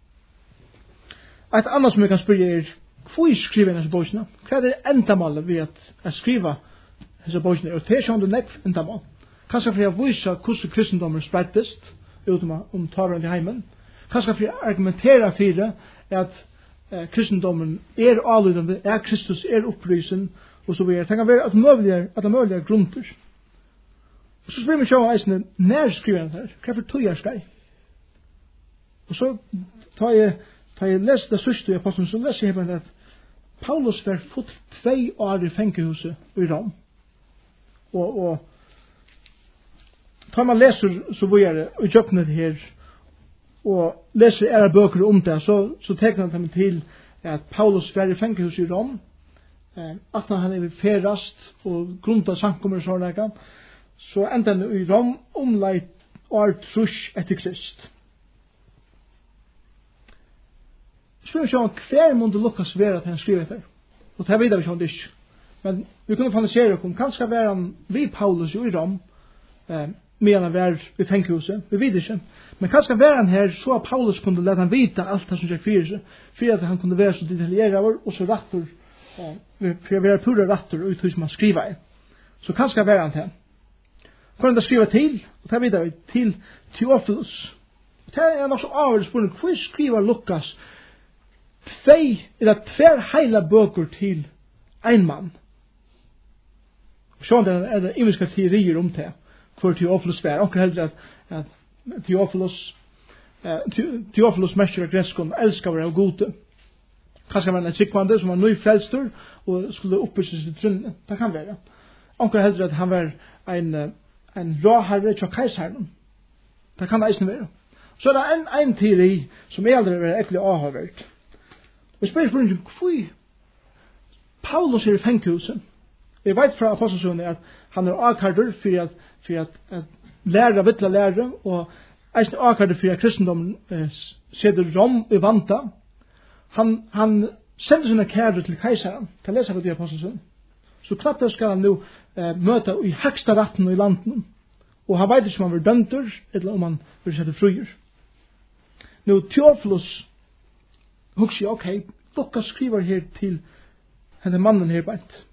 Et annet som jeg kan spørre er, hvor skriver han disse bøkene? Hva er det endamålet ved at jeg skriver disse bøkene? Og det er sånn det nekk endamål. Kanskje for jeg viser hvordan kristendommen sprettest utom om taverande i heimen. Kanskje for jeg argumenterer for det at eh, kristendommen er avlydende, er Kristus er opplysen, og så videre. Det kan være at det mulige, at det mulige er grunter. Og så spør vi sjå eisene, når skriver han her? Hva for tog jeg skal? Og så tar jeg, tar jeg lest det sørste i apostelen, så leser jeg at Paulus var fått tvei år i fengehuset i Rom. Og, og tar man leser så videre, og kjøpner det her, og leser era bøker om det, så, så tekner han til at Paulus var i fengehuset i Rom, eh, at han er ferast og grunnt av sankommer og sånn, så enda han i Rom omleit år trus etter Krist. Så vi sånn, hver måned lukkes være at han skriver etter. Og det vidar vi sånn det ikke. Men vi kunne fantasere om, kanskje være han vi Paulus jo i Rom, eh, medan han var i fengehuset, vi vet ikke. Men kanskje være han her, så at Paulus kunne lete han vite alt det som skjer fyrir seg, for at han kunne være så detaljerad og så rattur, for å være pura rattur ut som han skriver i. Så kanskje være han her. Hvor han da skriver til, og det vet vi, til Theophilus. Det er nok så avgjørende spørsmål, hvor skriver Lukas tvei, eller tver heila bøker til ein mann? Sånn er det imiske teorier om det. For Theophilus var. Onker heldur at, at Theophilus Theophilus mestur av greskon elskar av gode. Kanskje var en tryggvande som var ny frelstur og skulle oppbygge sitt trunne. Det kan være. Onkel heldur at han var en, en råherre til keiseren. Det kan eisen være. Så det er en, en teori som er aldri var ekkert avhørt. Og spør spørsmålet, hvor Paulus er i fenghuset? Jeg vet fra apostelsønnen at han er avkarder for at, for at, at lære vittla lære, og eisen avkarder for at kristendommen eh, setter rom i vanta. Han, han sender sine kære til keiseren. Kan lese på det apostelsønnen. Så knappt det skal han nå eh, møte i høgsta ratten i landen. Og han vet ikke om han vil dømter, eller om han vil sette fruer. Nå, Theophilus husker, ok, Lukas skriver her til henne mannen her beint.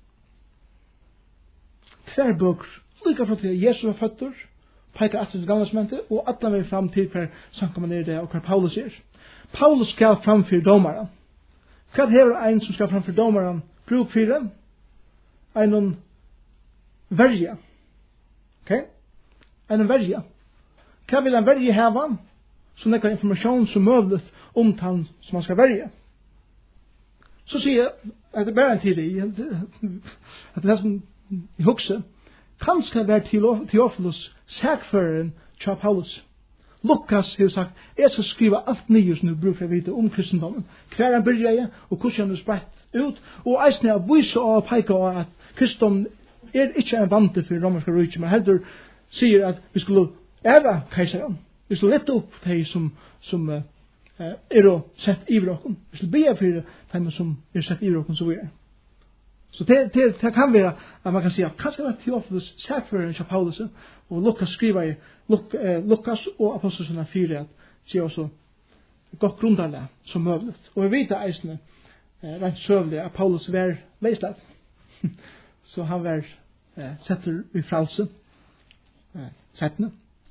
Tver bøker, lika fra til Jesus var føtter, peker etter det gamle sementet, og alle vil fram til hver sanker er det, og hver Paulus er. Paulus skal framfyr domaren. Hva hever en som skal framfyr domaren bruk for? En verja. Ok? En verja. Hva vil en verja heva? Så nekka informasjon som møvlet om han som han skal verja. Så sier jeg, at det er bare en tid i, at det er nesten i hukse, kanskje være Theophilus sækføreren til Paulus. Lukas har sagt, jeg skal skrive alt nye som du bruker for å vite om kristendommen. Hver han byrja jeg, og hvordan han er spredt ut, og eisen er vise og peika av at kristendommen er ikke en vante for romerske rydtje, men heller sier at vi skulle ære keiseren. Vi skulle lette opp de som, som uh, er å sett i vrokken. Vi skulle be for de som er sett i vrokken så vi er. Så det, det, det kan være at man kan si at kanskje var Theophilus sætføreren til Paulus, og Lukas skriver i Luk, eh, Lukas og Apostelsønner fire at det er også godt grunderlig som møvlet. Og vi vet eisene eh, rent søvlig at Paulus var leislatt. Så han var eh, setter i frelse. Eh, settene.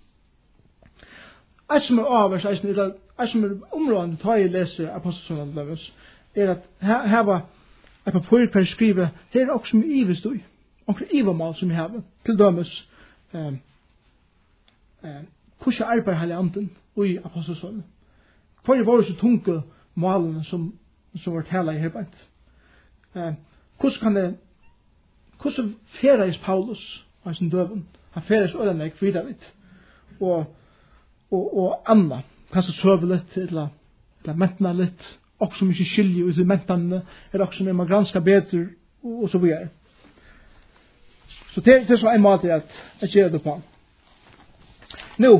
Eit som er avvers, eit som er områdende ta i leser Apostelsønner er at her, her var et papur kan skrive, her er også mye ivest ui. Onker ivamal som jeg har, til dømes, eh, eh, hvordan arbeider hele anden ui apostelsønnen. Hva er våre så tunge malene som, som var tala i herbeint? Eh, hvordan kan det, hvordan fereis Paulus av sin døven? Han fereis øyne videre litt. Og, og, og Anna, kanskje søve litt, eller, eller mentna litt, og som ikke skiljer ut i mentene, eller også når man gransker bedre, og så videre. Så det, det er en måte at jeg gjør det på. Nå,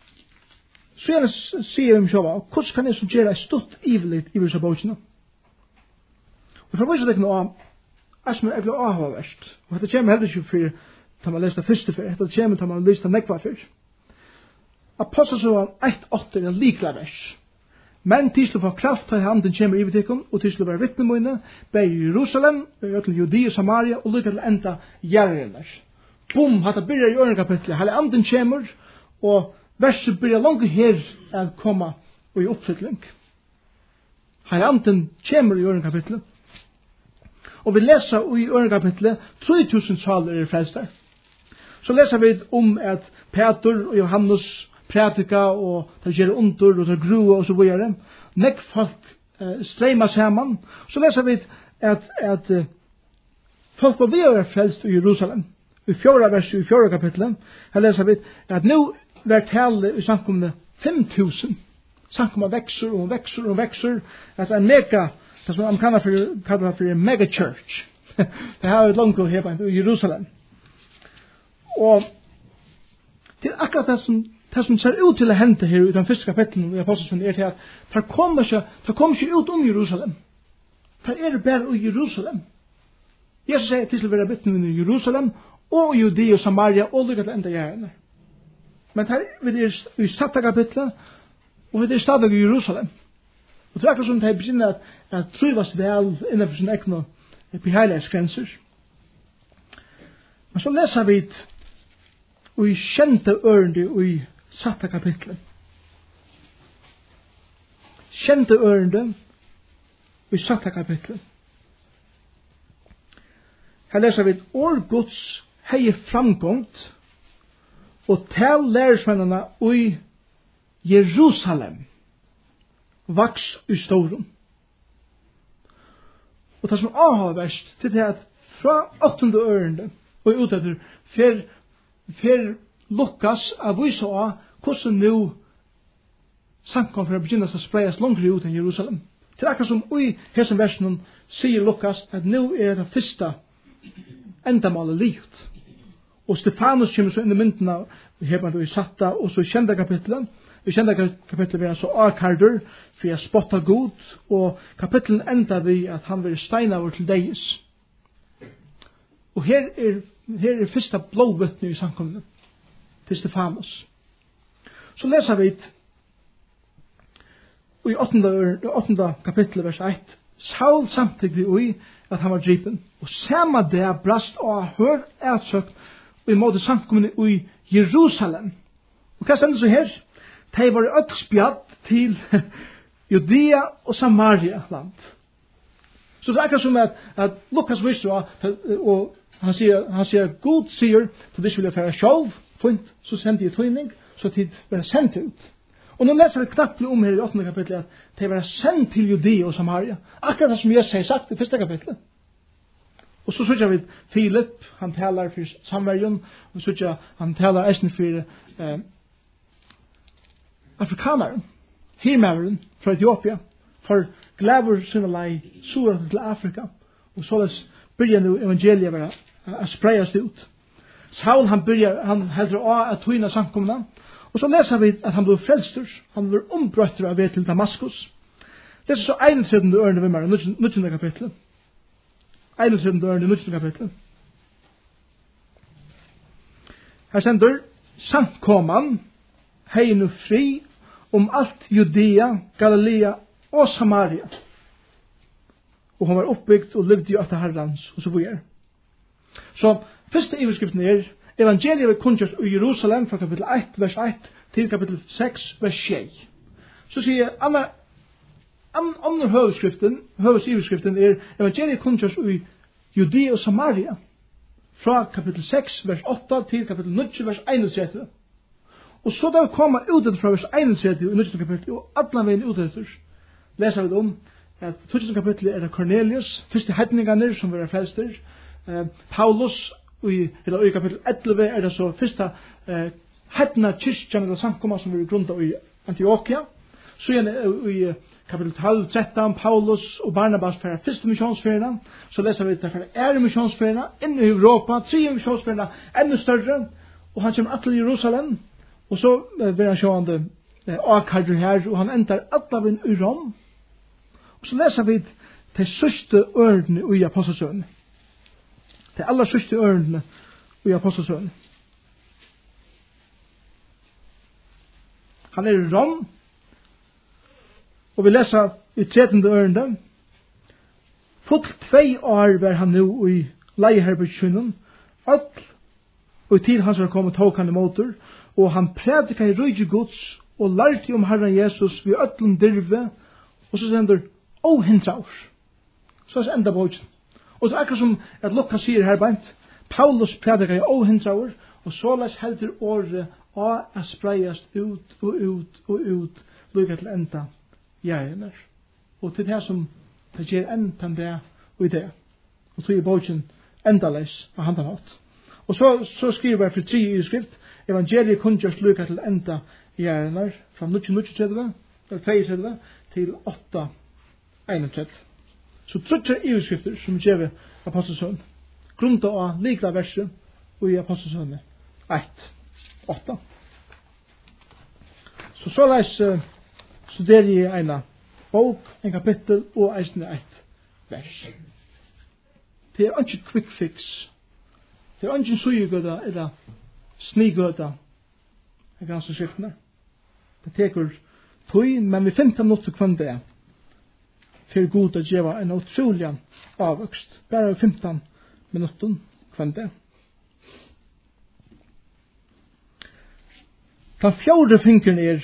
så gjerne sier jeg om sjåva, hvordan kan jeg så gjøre et stort ivelit i disse bøkene? Og for å vise deg noe, er som er egentlig avhåverst, og dette kommer heller ikke for da man leser det første for, dette kommer da man leser det nekva for. Apostelsøren ett åtte er likla vers. Men tislo for kraft til handen kommer i vitikon, og tislo være vittnemøyne, bei i Jerusalem, og til Judea og Samaria, og lykka til enda gjerriner. Bum, hatt det byrja i øren kapitlet, hele anden kommer, og verset byrja langt her at komme og i oppfytling. Hele anden kommer i øren kapitlet. Og vi leser i øren kapitlet, tre tusen saler er frelst der. Så leser vi om at Peter og Johannes prætika og det gjør under og det grua og så videre. Nekk folk uh, streima saman. Så leser vi at, at uh, folk var ved å være frelst i Jerusalem. I fjorda vers, i fjorda kapitlet, her leser vi at nå var tale i samkomne fem tusen. Samkomne vekser og vekser og vekser. At det er mega, det som man kallar for, kallar for en mega church. Det har et langt her i Jerusalem. Og til akkurat det som Det som ser ut til å hente her i den første kapitlen i Apostelsønnen er til at det kommer ikke, det kommer ikke ut om Jerusalem. Det er bare i Jerusalem. Jesus sier til å være bitten i Jerusalem og Judea og Samaria og lykke til enda gjerne. Men her er i satte kapitlet og det er stadig i Jerusalem. Og det er akkurat som det begynner at, at trivas vel innenfor sin ekne beheilighetsgrenser. Men så leser vi og i kjente ørende og i satte kapitlet. Kjente ørende og i satte kapitlet. Her leser vi et år Guds hei framgångt og til lærersmennene i Jerusalem. vaks i storum. Og det som er avhåverst til det at fra åttende ørende og utetter fer, fer Lukas av vise av hvordan nu samkom for å begynne å spreies langt ut i Jerusalem. Til akkurat som i hesen versen sier Lukas at nu er det første endamålet livet. Og Stefanus kommer så inn i mynden av Hebron i Satta og så i kjente kapitlet. I kjente kapitlet blir han så akarder for jeg spotta god og kapitlet enda vi at han vil steina vår til deis. Og her er, her er første blåvittne i samkommet til Stefanus. Så leser vi i åttende kapittel vers ett. Saul samtidig i at han var dripen. Og samme det brast og hør ersøkt i måte samkommet i Jerusalem. Og hva stender så her? De var økt spjatt til Judea og Samaria land. Så det er akkurat som at, at Lukas visste og han sier, han sier God sier til de skulle fære sjálv, fint, så sendte jeg tøyning, så tid var sendt ut. Og nå leser vi knapt om her i åttende kapitlet at de var sendt til Judea og Samaria. Akkurat som Jesus har sagt i første kapitlet. Og så synes vi Philip, han taler for samvergen, og så synes han taler eisen for eh, afrikaneren, hirmæveren fra Etiopia, for glæver sinne lei sur til Afrika. Og så begynner nu evangeliet være å spreies ut. Saul han begynner, han heldur av at tøyna samkomna. Og så leser vi at han blir frelster, han blir ombrøtter av ved til Damaskus. Det er så einetredende ørende ved meg, nødvendig kapitlet. Einetredende ørende, nødvendig kapitlet. Her sender samkomman, hei nu fri, om alt Judea, Galilea og Samaria. Og hun var oppbyggt og levde jo etter herrens, og så videre. Så første iverskriften er evangeliet var kunngjort i Jerusalem fra kapittel ett, vers ett til kapittel seks, vers seks. Så sier andre, andre høveskriften, høvesiverskriften er evangeliet kunngjort i Judea og Samaria fra kapittel seks, vers åtte til kapittel ni, vers enogtrettive. Og så da vi kommer ut fra vers enogtrettive i nittonde kapittel og alle veien ut etter, leser vi om at på tredje kapittelet er det Cornelius, første hedningene som var frelster, eh, Paulus, i, eller i kapittel elleve er det så første eh, hedna kyrkjan eller samkomma som var grunnet i Antioquia. Så igjen i kapittel tolv tretton, Paulus og Barnabas for første misjonsferien, så leser vi det for er misjonsferien, inn i Europa, tre misjonsferien, enda større, og han kommer til Jerusalem, og så eh, blir han sjående eh, akarder her, og han ender alle i Rom. Og så leser vi de sørste ørene i Apostelsøene. De aller sørste ørene i Apostelsøene. Han er i Rom, og vi leser i trettende ørene. Fått tvei år var han nå i leieherbergskynnen, alt, og i tid hans var kommet tok han i motor, og han predika i rydde gods, og lærte om Herren Jesus ved øtlen dirve, og så sender og hindra år. Så er enda bøyden. Og det er akkurat som at Lukas sier her beint, Paulus predikar i og hindra år, og så les heldur året av å spreiast ut og ut og ut, lukka til enda gjerner. Og til det som det gjør enda det og i det. Og så er bøyden enda les av handan hatt. Og så, så skriver jeg for tre i skrift, evangeliet kunngjørs lukka til enda gjerner, fra nitton tredje, eller tredje til åtta einogtrettive. Så trutjer iverskrifter som gjør Apostelsøen. Grunnt av likla verset og i Apostelsøen ett, åtta. Så så leis uh, studerer jeg en bok, en kapittel og eisne ett vers. Det er ikke quick fix. Det er ikke sugegøda eller snigøda i ganske skriftene. Det teker tøy, men vi finner noe kvann det for god å gjøre en utrolig avvokst. Bare femten minutter kvann det. Den fjorde fingeren er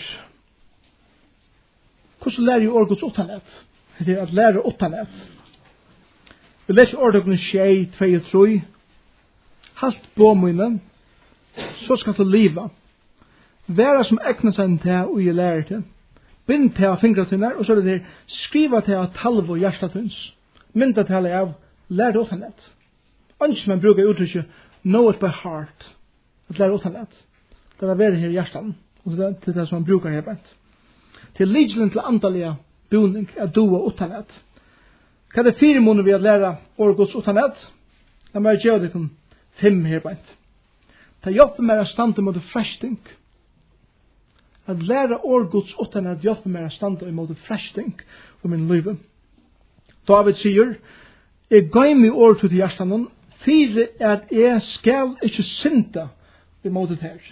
hvordan lærer jeg årgods åttanett? Det er at lære åttanett. Vi leser årgods tjei, tvei og troi. Halt på munnen, så skal du liva. Væra som egnar seg til og jeg lærer til. bind til av fingratinnar, og så er det der, skriva til av talv og hjertatins, mynda til av lær utanett. Anns man brukar uttrykket, know it by heart, at lær utanett. Det er vært her i hjertan, og det er det som man brukar her bænt. Til lidelen til andalige boning, er doa utanett. Hva er det fire måneder vi har læra årgods utanett? La meg gjøre det kun fem her bænt. Det hjelper meg å stande mot fresting. At læra årgods utanett hjelper meg å stande mot fresting for min liv. David sier, jeg gav meg år til hjertanen, fire at jeg skal ikke synda imot det her.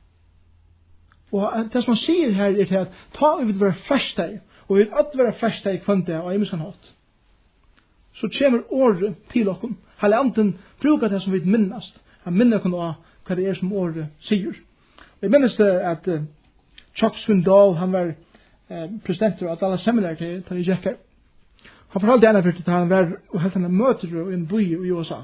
Og det som han sier her er til at ta vi vil være frestig, og vi vil at være frestig kvannet og jeg kan hatt. Så kommer året til oss. Hele anden bruker det som vi minnast. Han minner oss av hva det er som året sier. Jeg minnes det at uh, Chuck Swindoll, han var uh, president av alle seminarer til, til Jekker. Han fortalte ena for at han var og helt henne møter i en by i U S A.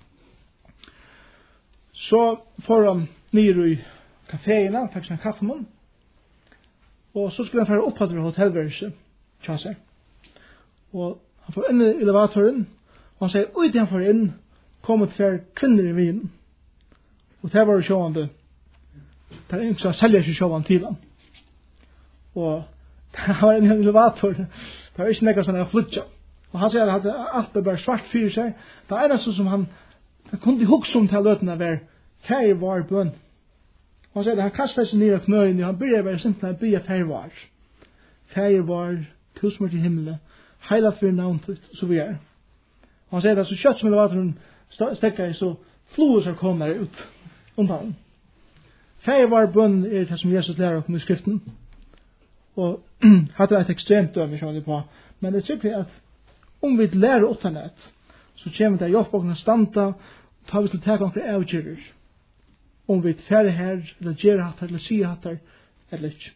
Så får han nere i kaféerna, fikk seg en kaffemål. Og så skulle han fære opp til hotellverset, tjasser. Og han får inn i elevatoren, og han sier, oi, det han får inn, kommer til kvinner i vinen. Og det var jo sjående, det er ikke så selger ikke sjående til han. Og det var en elevator, det var ikke nekka sånn jeg flytja. Og han sier at alt ble bare svart fyrir seg. Det er eneste som han, han kunne hukse om til løtene var, hver var bønn. Og han sier at han kastet seg ned av knøyen, og han begynner bare simpelthen å bygge hver var. Hver var, tusen til himmelen, heilat for navnet, så vi er. Og han sier at så kjøtt som elevatoren stekker i, så floet som kommer ut undan. Hver var bønn er det som Jesus lærer oss i skriften. Og hadde et ekstremt døv, vi kjører det på. Men det er sikkert at om vi lærer åttanett, så kommer det hjelp å standa, ta vi til å ta noen avgjører. Om vi er ferdig her, eller gjør hatt her, eller sier hatt her, eller ikke.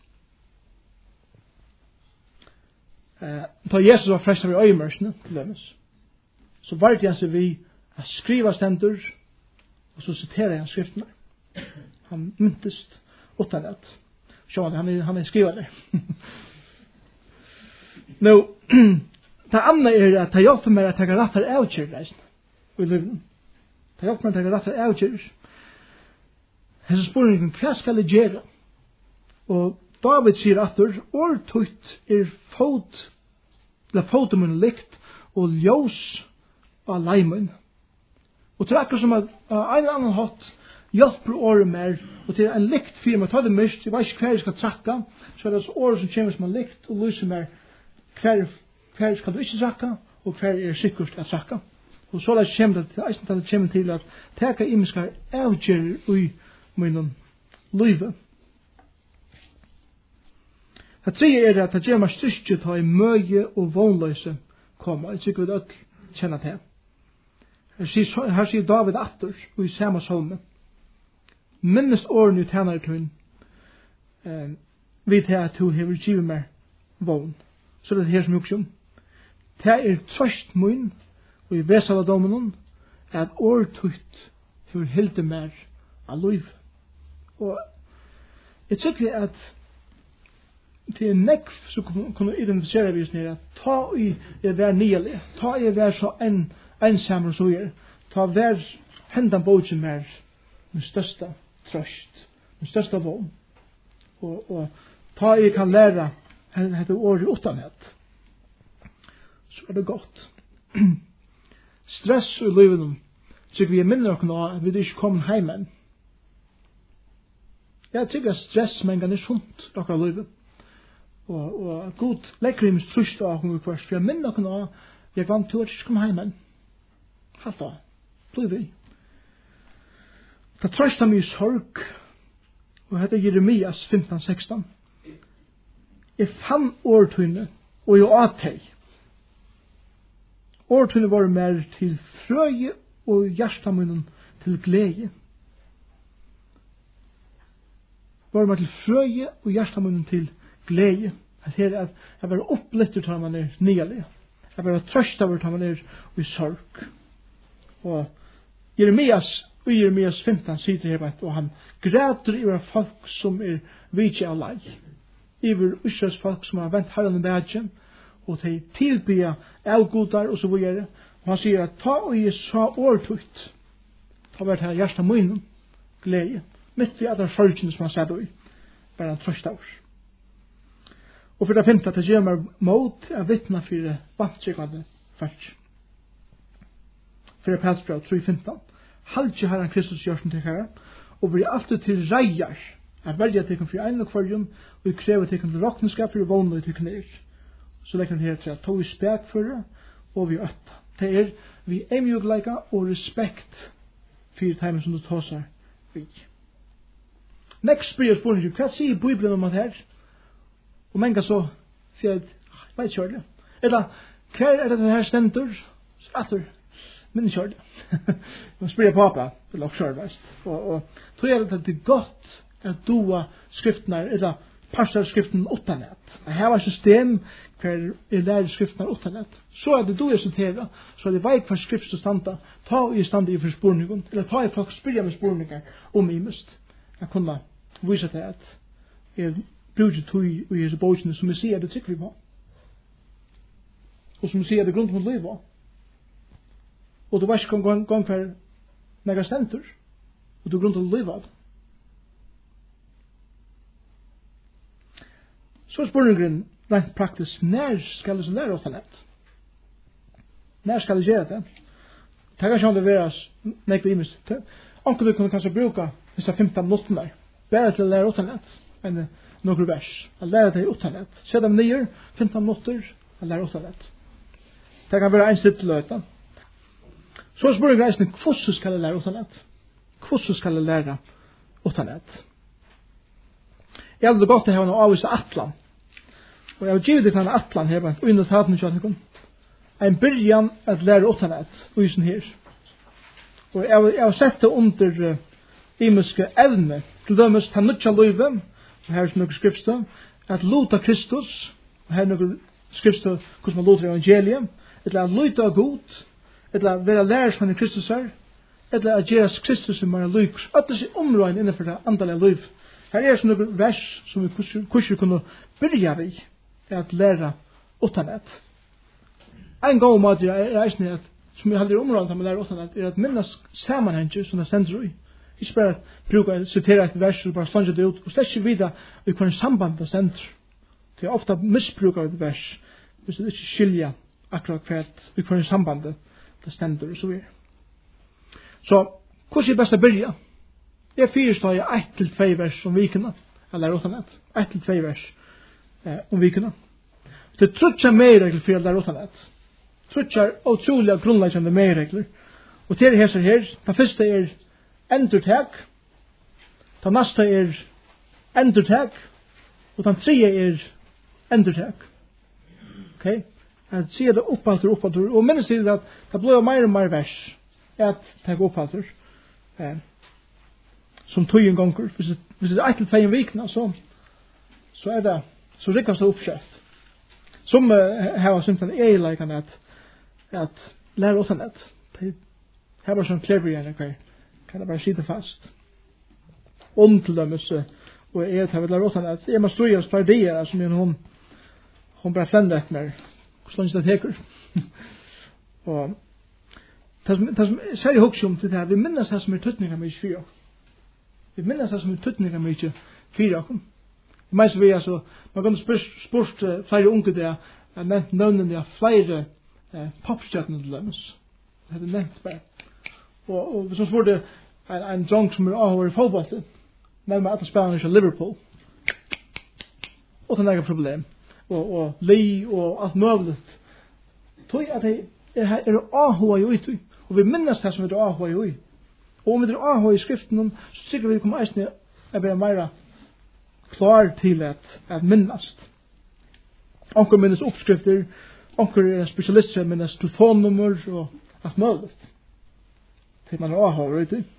Uh, da Jesus var frest av i øyemørsene, til dømes, så var det han vi å skrive stendur, og så siterer han skriftene. Han myntest åttanett. Så han er, han er skriver det. Nå, det andre er at det hjelper meg at jeg har rett til avkjørreisen i livet. Det hjelper meg at jeg har rett til avkjørreisen. Hese spørningen, hva skal jeg gjøre? Og David sier at årtøyt er fot, eller fotomen likt, og ljós av leimen. Og det er akkurat som at uh, en eller annen hatt hjelper året mer, og til en likt firma, ta det mist, jeg vet ikke hver jeg skal trakka, så er det året som kommer som er likt, og lyser mer hver, hver skal du ikke trakka, og hver er sikkert å trakka. Og så er det kommer det til, eisen til det kommer til at teka imiskar avgjør i munnen livet. Det tredje er at det gjør meg styrke til å møye og vognløse komme. Jeg tykker vi det kjenner til. Her sier, her sier David atter og i samme salme. Minnes årene i tjenere til hun eh, vid til at hun hever givet meg vogn. Så det er det her som jeg også. Det er trøst mun og i vesaladomen at årtøyt hever hilde mer av liv. Og jeg tykker at det er nekv som kunne identifisere vi snir at ta i er vær nyelig, ta i er vær så en, ensammer så er, ta vær hendan bogen mer min største trøst, min største vogn. Og, og ta i kan lære dette året utanhet, så er det godt. Stress i livet, så vi er minner oss nå at vi ikke kommer hjem enn. Jeg tykker at stress med en gang er sunt akkurat livet. Og, og god lekker i min trøst av henne først, for jeg minner noen av, jeg vant til at jeg ikke kom hjem, men halt da, blir vi. Det trøst av min sorg, og dette er Jeremias femten seksten. Jeg fann årtøyne, og jeg åt deg. Årtøyne var mer til frøye og hjertamunnen til glede. Var mer til frøye og hjertamunnen til glede. At her er at være opplittet tar man er nylig. At være trøst av tar man er i sorg. Og Jeremias, og Jeremias femten sier her, og han græter i hver folk som er vidtje av lei. iver Israels folk som har vent herren i badgen, og de tilbya avgodar og så videre. Og han sier at ta og jeg sa årtutt, ta vært her hjersta munnen, glede, midt i alle sorgene som han satt i, bare han trøst av oss. Og for det femte, at det gjør meg mot av vittna for vantrykkende folk. For det pelsbrev tre femten. Halde herren Kristus gjørsen til herre, og blir alltid til reier, at velja tekken for ein og kvarjon, og vi krever tekken til råkneskap for vågne til knir. Så legger han her til at tog vi spek for det, og vi øtta. Det er vi emjugleika og respekt for timen som du tåsar vi. Next spyr spørsmål, hva sier Bibelen om det her? Og menga så sier jeg, jeg vet ikke det. Eller, hva er det her stendur? Atter, men ikke det. Man spyr pappa, det er også kjørveist. Og, og tror jeg at det er godt at doa skriftene, eller parstar skriften utanett. Jeg har et system hver jeg lærer skriftene utanett. Så er det du jeg siterer, så er det vei hver skrift som standa, ta og i stand i for spurningen, eller ta i folk spyrja med spurninger om imest. Jeg kunne vise til at jeg bruker tog i hese bøkene som jeg sier det tykker vi på. Og som jeg sier det grunn til liv på. Og du vet ikke gang gang hver nega stentur, og du grunn til liv på. Så er spørningen rent praktisk, når skal jeg lære åt nett? Når skal jeg gjøre det? Det kan ikke være nekve imest. Anker du kunne kanskje bruke disse femten minuttene bare til å lære åt nett, enn noen vers. Å lære det åt nett. Se dem nye, femten minutter, å lære åt nett. Det kan være en stitteløyte. Så er spørningen, hvordan skal jeg lære åt nett? Hvordan skal jeg lære åt nett? Jeg hadde gått til å ha noe avvise atlan. Og jeg har givet det denne atlan her, og under taten til at en byrjan at lære åttanett, og i sånn her. Og jeg, jeg har sett det under uh, imenske evne, til dømes ta nødja løyve, og her er noen skriftstøv, at luta Kristus, og her er noen skriftstøv, hvordan man luter evangeliet, eller at luta god, eller at være lærersmann i Kristus her, eller at gjøres Kristus som er lyk, at det er områden innenfor det andalige løyve. Her er sånne vers som vi kurser kunne byrja vi at lære åttanett. En god måte er eisne at, som jeg heldur området med lære åttanett, er at minnes sammenhenger som det stender i. Ikke bare bruke å sitere et vers og bare slanje det ut, og slett ikke vite i hvilken samband det stender. Det er ofte misbruk av et vers, hvis det ikke skiljer akkurat hvert i hvilken samband det stender og så videre. Så, hvordan er best å byrja? Jeg fyrstår jeg ett til tvei vers om vikene, eller åttanett. Ett til tvei vers eh, om vikene. Det trutcher meiregler for eller åttanett. Trutcher utrolig grunnleggende meiregler. Og til det her her, den første er endurtek, den neste er endurtek, og den tredje er endurtek. Ok? Jeg sier det oppalter, oppalter, og minnes til at det blir mer og mer vers at det går oppalter. Eh, som tøyen gonger. Hvis det, hvis det er ett til tvei vikna, så, så er det, så rikkast det oppskjøft. Som uh, har synt en eileikane at, at lære åttanett. Det har bare sånn kleverian hver, kan jeg bare sitte fast. Om til dem, og jeg har lære åttanett. Jeg må stå i oss flere dier, som en hon, hon bare flender etter meg. Hvordan det teker. Og det som, det som er særlig hoksom til det her, vi minnes det som er tøtninga med i fyra. Vi minnes det som er tøtninga med i fyra. Det meist vi altså, man kan spørst, spørst uh, flere unge der, jeg har nevnt navnene av flere uh, popstjøtene til dem. Det er nevnt bare. Og, og hvis man spurte en, en drang som er avhåret i fotballet, nevnt at han spiller ikke Liverpool. Og det er ikke problem. Og, og li og alt mulig. Tog at det er, er avhåret i ut. Og vi minnes det som er avhåret i ut. Og om vi er avhåret i skriften, så sikkert vi kommer eisne å være meira klar til at, at minnast. Onker minnes oppskrifter, onker er spesialister minnes telefonnummer og alt mulig. Til man er avhåret i.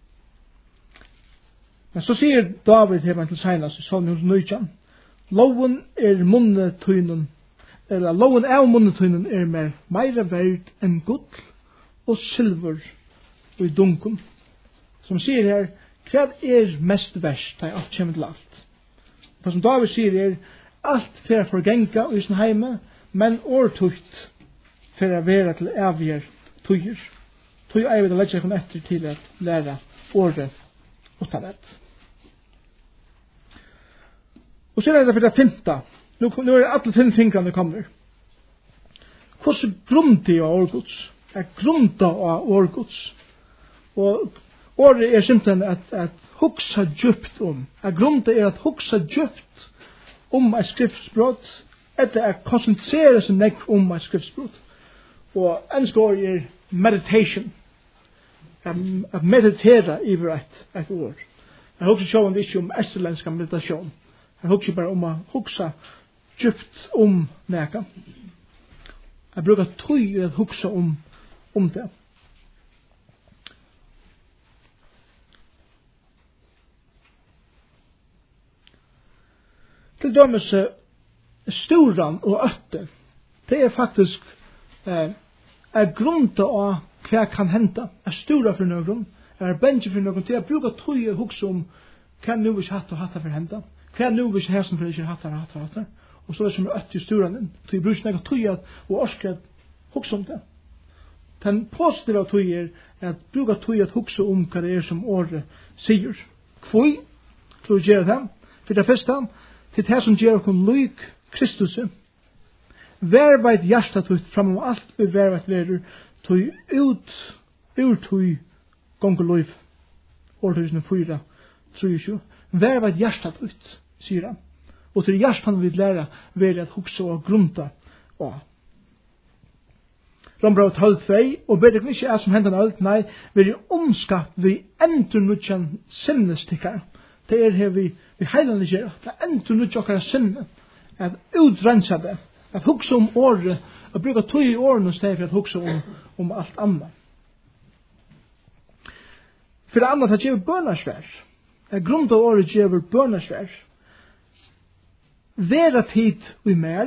Men så sier David her til senast i Salme nitton, loven er munnetøynen, eller loven av munnetøynen er mer meira verd enn gull og silver og i dunken. Som sier her, hva er mest verst da alt kommer til alt? Det som David sier er, alt for å forgenga i sin heime, men årtukt for å være til avgjør tøyer. Tøy er vi da legger seg etter til å lære året utanett. Og så er det for det femte. Nå, nå er alle fem fingrene kommer. Hvordan grunnt av årgods? Er grunnt av årgods? Og året er simpelthen at, at hugsa djupt om. Er grunnt er at hugsa djupt om et skriftsbrott, etter at konsentrere seg nekk om et skriftsbrott. Og engelsk år er meditation. At meditere over et, et ord. Jeg husker sjå om det ikke om esterlenska meditasjon. Jeg husker bare om å hugsa djupt om nekka. Jeg bruker tøy at hugsa om, om det. Til dømes sturan og øtte, det er faktisk eh, er grunta av hva kan henta. Er stura for noen, er bensje for noen, til jeg bruker tøy at hugsa om hva nu hvis hatt og hatt for henta. Hva nu hvis hæsen for ikke hatt og hatt og hatt. Og så er det som er øtte i sturan din. Tøy bruker nekka tøy at og orsker at hugsa om det. Den positiva tøy er at bruker tøy at hugsa om hva det er som året sier. Kvoi, tror jeg gjør det. For det første, til det som gjør okkur lyk Kristus. Vær veit hjertatut fram om alt vi vær veit verur, tøy ut, ur tøy gongur lyf. År tusen fyra, tru Vær veit hjertatut, sier han. Og til hjertan vi læra veri at hugsa og grunta og. Rombra tolv tvei, og ber det ikke er som hendan alt, nei, veri omskapt vi endur nutjan sinnestikkar. Det er her vi, vi heilande gjør, det er endur nutja okkara sinne, at utrensa det, at hugsa om året, at bruka tøy i årene i stedet for at hugsa om, om alt annet. For det andre, det gjør bønarsvær. Det grunnt av året gjør bønarsvær. Vera tid og mer,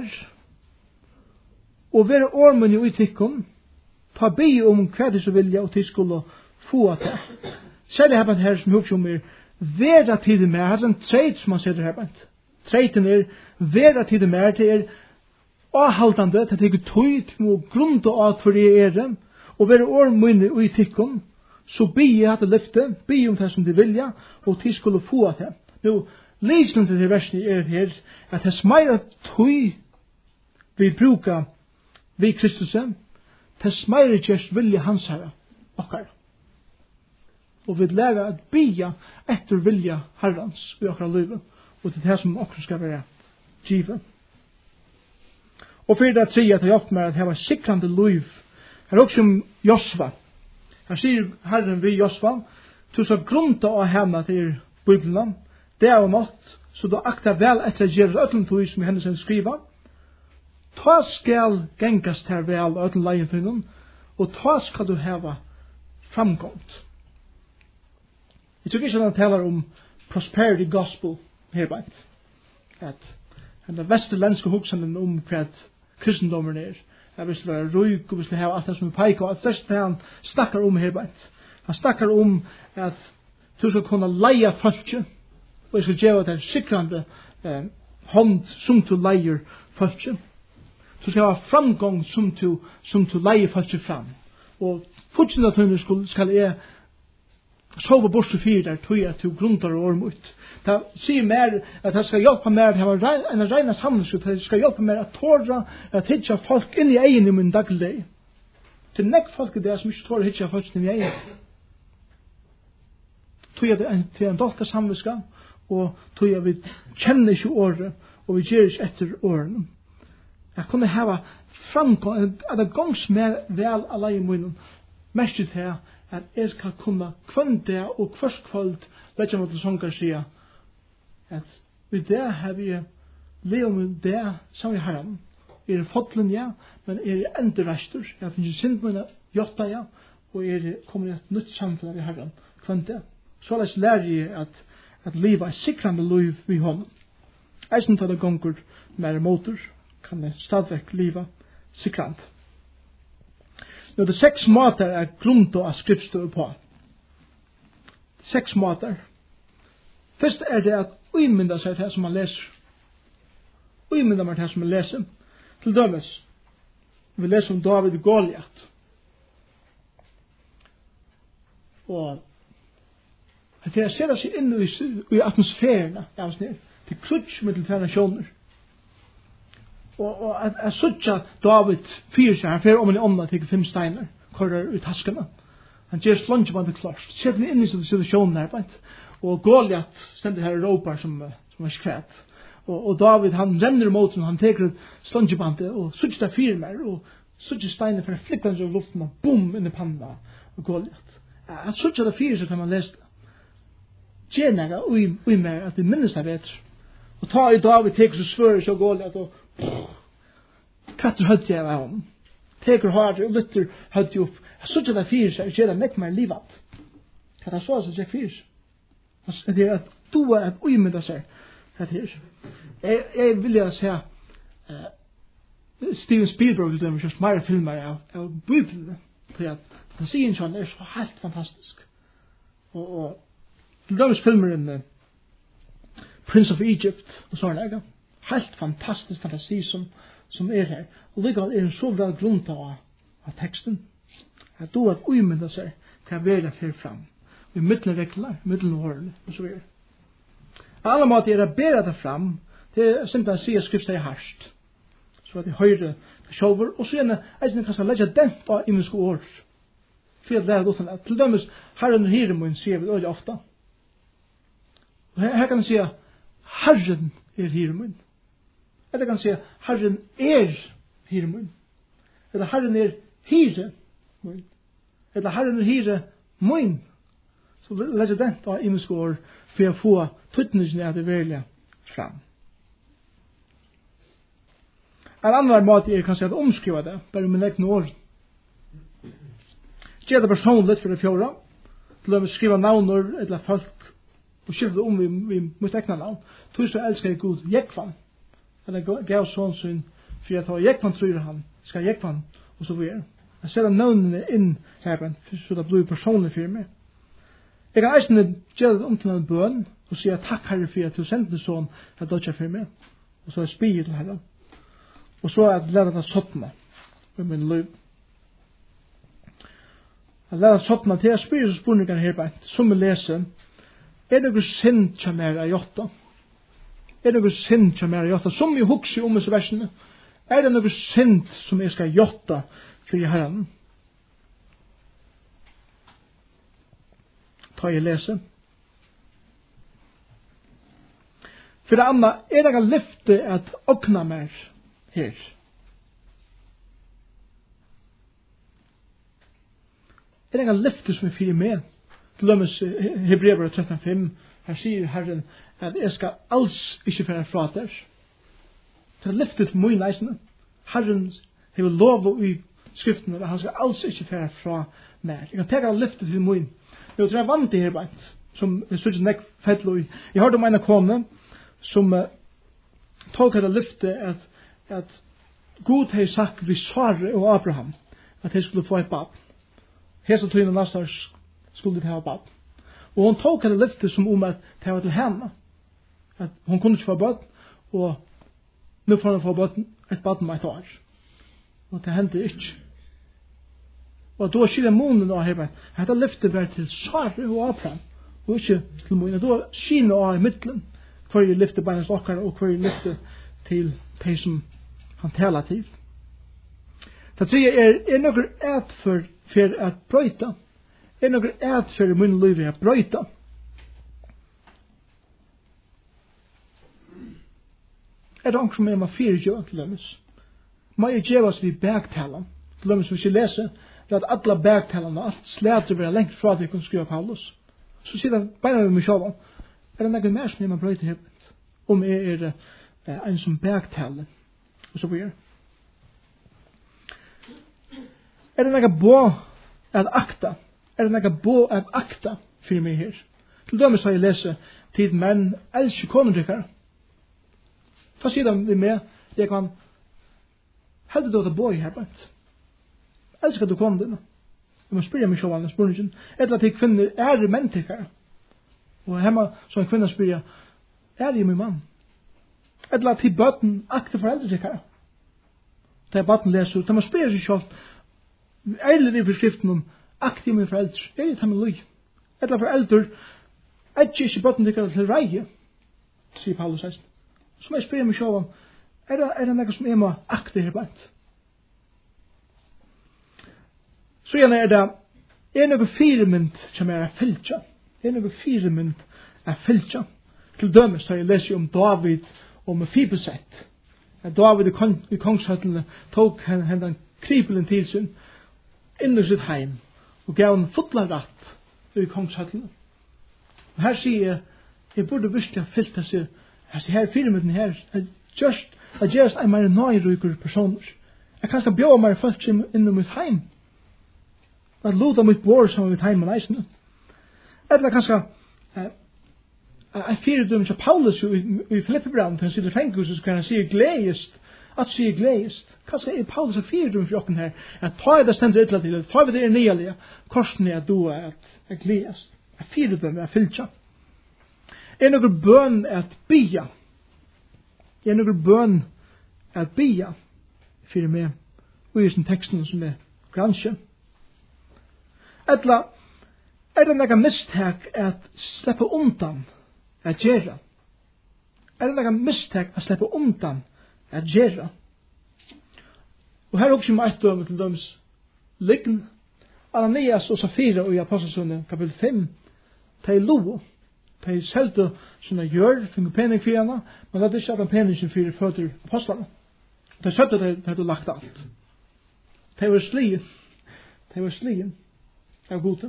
og vera ormen i utikkum, ta bi om hva de så vilja, og til skulle få at det. Særlig her her som hugsa om er, vera tid i mer, det er en treit som man setter her bant. Treiten er, vera tid i mer, det er avhaldande, det er ikke tøyt, og grunnt av for det er det, og vera ormen i utikkum, så bi jeg at det lyfte, bi om det som de vilja, og til skulle få at det. Nå, lysene til det versen er her, at det smeira tøy vi bruka vi Kristus, det smeira gjerst vilja hans herre, okkar. Og vi lærer at bia etter vilja herrans i okkar livet, og til det som okkar skal være givet. Og for det tredje at det hjelper meg at det var sikrande liv. Her er også om Josva. Her sier Herren vi Josva, du skal grunta av henne til Bibelen, det er jo nått, så du akta vel etter Jeres øtlentoy som henne sen skriva. Ta skal gengast her vel øtlen leien, og ta skal du heva framgångt. Jeg tror ikke han taler om prosperity gospel herbeint. At han er vesterlandske hoksanen om hva kristendommen er. Jeg vil være røyk og vil ha alt det som er peika. At det er han snakkar om herbeint. Han snakkar om at du skal kunne leia folket, og jeg skal gjøre det sikrande eh, hånd som du leier folket. Du skal ha framgång som du, som du leier folket fram. Og fortsatt at hun skal jeg sova bort til fire der tog at du gruntar og ormut. Det sier mer at det skal hjelpe mer at det var en reina samlingsut, det skal hjelpe mer at tåra at hitja folk inn i egen i min daglig. Til nekk folk er det som ikke tåra hitja folk inn i egen. Tog at det er en dolka samliska, og tog at vi kjenner ikke året, og vi gjør ikke etter årene. Jeg kunne hava framgång, at det gongs mer vel alle i munnen, mest til det at jeg skal kunne kvønte og først kvöld letja mot sångar sia at vi det har vi leo med det som vi har er fotlen ja, men er endurrestur jeg finnes synd mine jotta ja og er kommer i et nytt samfunn vi har kvønte så les lærer jeg at at liva er sikrande liv vi hånd eisen til det gonger mer motor kan det stadigvæk liva sikrande. Nå, det er seks måter er grunnt av skriftstøy på. Seks måter. Først er det at uimynda seg det som man leser. Uimynda man det som man leser. Til dømes, vi leser om David og Goliat. Og det er å sette seg inn i, i atmosfæren av oss ned. Til krutsk med til nasjoner. Og, og at jeg sutja David fyrer seg, han fyrer om en ånda til fem steiner, kører ut taskene. Han gjør slungebandet klart. Sett inn i situasjonen her, vet. Og Goliat stender her og råper som, som er skvæt. Og, og David, han renner mot henne, han teker slungebandet, og sutja fyrer mer, og sutja steiner for å flikke hans av luften, og boom, inn i panna av Goliat. Jeg sutja det fyrer seg til man leste. Gjernega ui, ui mer at vi minnes det bedre. Og ta i David teker så svører så Goliat, og katter hødde jeg av ham. Teker harde og lytter hødde opp. Jeg sutja det fyrer seg, og gjør det mekk meg livat. Hva det så seg fyrer seg. Det er at du er at ui mynda seg. Jeg, jeg vil jo se uh, Steven Spielberg til dem, just mer filmer av, av Bibelen. For at fantasien sånn er så helt fantastisk. Og, og til dømes filmeren uh, Prince of Egypt og sånn er det. Helt fantastisk fantasi som, som er her. Og likevel er det så vel grunnt av, av teksten. At du er at uimynda seg hva verda fer fram. I middelen regler, middelen årene og så videre. Alle måter er det bedre det fram. Det er simpelthen å si at skriftet er harsht. Så at de høyre sjølver. Og så gjerne er det kanskje legge dent av imenske år. For at lære godt. Til dømes, Herren og Hiremoen sier vi øyelig ofte. Og her, her kan jeg si at Herren er Hiremoen. Eller kan jeg si at Herren er Hiremoen. Eller Herren er Hiremoen. Eller Herren er Hiremoen. Så legge dent av imenske år for å få tøttningen av det velge fram. En annen måte er kanskje at omskriva det, bare med egne år. Gjør det personligt for det fjorda, til å skrive navner eller folk, og skifte om vi, vi måtte egne navn. Tog så elsker jeg god Jekvann, eller gav sånn sin, for jeg tar Jekvann tror han, skal Jekvann, og så videre. Jeg ser navnene inn her, så det blir personlig for meg. Jeg kan eisne gjøre det om til en bøn, og sier takk Herre for at du sendte sånn at det ikke for meg. Og så er spyr til Herre. Og så er det lære det sånne med min liv. Jeg lære det sånne til jeg spyr så spørninger her på som vi leser. Er det noe synd som er av jotta? Er det noe synd som er av jotta? Som vi hukser om disse versene. Er det noe synd som jeg skal jotta for i Herren? Ta jeg lese. For det andre, er det ikke lyfte at åkna mer her? Er det ikke lyfte som er fyrir med? Til dømes Hebrevet tretten fem, her sier Herren at jeg skal alls ikke være fra der. Det er lyfte til mye leisende. Herren har lov i skriften at han skal alls ikke være fra mer. Jeg kan teka lyfte til mye. Jeg tror jeg vant det her beint, som jeg synes ikke fettlo i. Jeg hørte om en kone som uh, tog det lyfte at, at Gud har sagt vi Sara og Abraham at de skulle få et bad. Hesa tøyne nastar skulle de ha bad. Og hun tog det lyfte som om at det var til henne. At hun kunne ikke få bad, og nå får hun få bad, et bad med et år. Og det hendte ikke. Og då skiljer månen av her, at det lyfter bare til Sara og Abraham, og ikke til månen. Da skiner av i midtelen, hver jeg lyfter bare stokkere, og hver jeg lyfter til de som han taler til. Det tredje er, er noe et for, for at brøyta. Er noe et for i min liv at brøyta. Er det noe som er med fire gjør til dem? Må jeg gjøre oss ved bergtalen? Til dem som ikke leser, det at alla bergtalarna, allt släter vara längt fra det kun skriva Paulus. Så sier det beina med mig själva. Er det något mer som är man bröjt i huvudet? Om jag är eh, en som bergtalar. Och så vidare. Er det något bo att akta? Er det något bo att akta för mig här? Till dömes har jag läst tid män älskar konundryckare. Så sier de vi med, det kan hade då det boy här på. Älskar du kom den. Du måste spyrja mig själv annars spurningen. Eller att jag kvinner är människor. Och hemma så en kvinna spyrja er jeg min mann? Eller til bøten aktive foreldre til henne. Da jeg bøten leser ut, da man spør seg selv, er det i forskriften om aktive min foreldre? Er det til min løy? Eller foreldre, er ikke bøten til henne til reie, sier Paulus heist. Så må jeg spør meg selv om, er det, er det noe som er med aktive bønt? Så gjerne er det, er noe firemynd som er fylkja. Er noe firemynd er fylkja. Til dømes har jeg lest om David og Mefiboset. David i kongshøttene tok hendan kripelen til sin inn i sitt heim og gav han fotla ratt i kongshøttene. Og her sier jeg, jeg burde virkelig ha fyllt disse, her firemynden her, just, at just er mer nøyryker personer. Jeg kan skal bjøre meg folk inn i mitt heim. At luta mitt bor som mitt heim og neisene. Eller kanskje jeg fyrer dem til Paulus i Filippebrand, han sitter i fengelse, så kan han si gledest, at si gledest. Kanskje er Paulus og fyrer dem for åkken her, at ta det stendt ytla til, ta vi det er nyelige, korsen er du er at gledest. Jeg fyrer dem, jeg fylltja. Er noe bøn at bia? Er noe bøn at bia? Fyrer med, og i sin teksten som er gransje. Etla, er det noe mistak at slippe undan at gjøre? Er det noe mistak at slippe undan at gjøre? Og her er også med et døme til dømes liggen. Ananias og Safira og i Apostelsønne kapittel fem, de lo, de selte sånne gjør, finner pening for henne, men det er ikke at den peningen for føtter apostlene. De selte de hadde lagt alt. De var slien. De var slien av gode.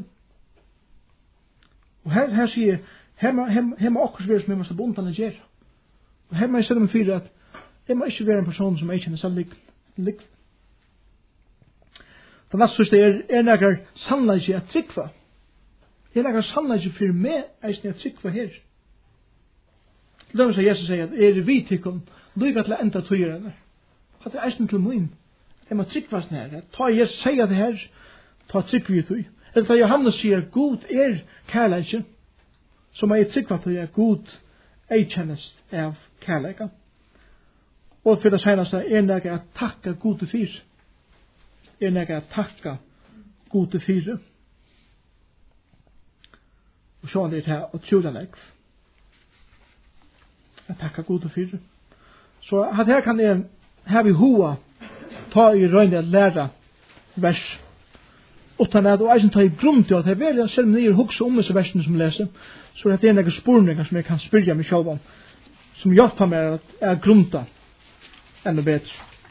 Og her, her sier her må, her, her må akkurat være som jeg må stå bundan å gjøre. Og her må jeg sette meg for at jeg må ikke være en person som jeg kjenner seg lik. Det neste første er, er nærkere sannleik at trykva. Er nærkere sannleik for meg eisen at trykva her. Det er som Jesus sier at er vi tykken lyga til å enda tøyere. At det er eisen til min. Jeg må trykva sånn her. Ta Jesus sier det her, ta trykva vi tøy. Eller da Johannes sier god er kærleikje, så må jeg trykva til at god eikjennest av kærleika. Og for det seneste er nærkere at takka gode fyr. Er nærkere at takka gode fyr. Og så er det her og tjula legg. At takka gode fyr. Så at her kan jeg her vi hoa ta i røyne at læra vers utan at og eisen ta i grunn til at jeg velger selv om nye hukse om disse versene som leser, så er det en egen spurninger som jeg kan spyrja meg selv om, som hjelper meg at jeg grunta enda bedre.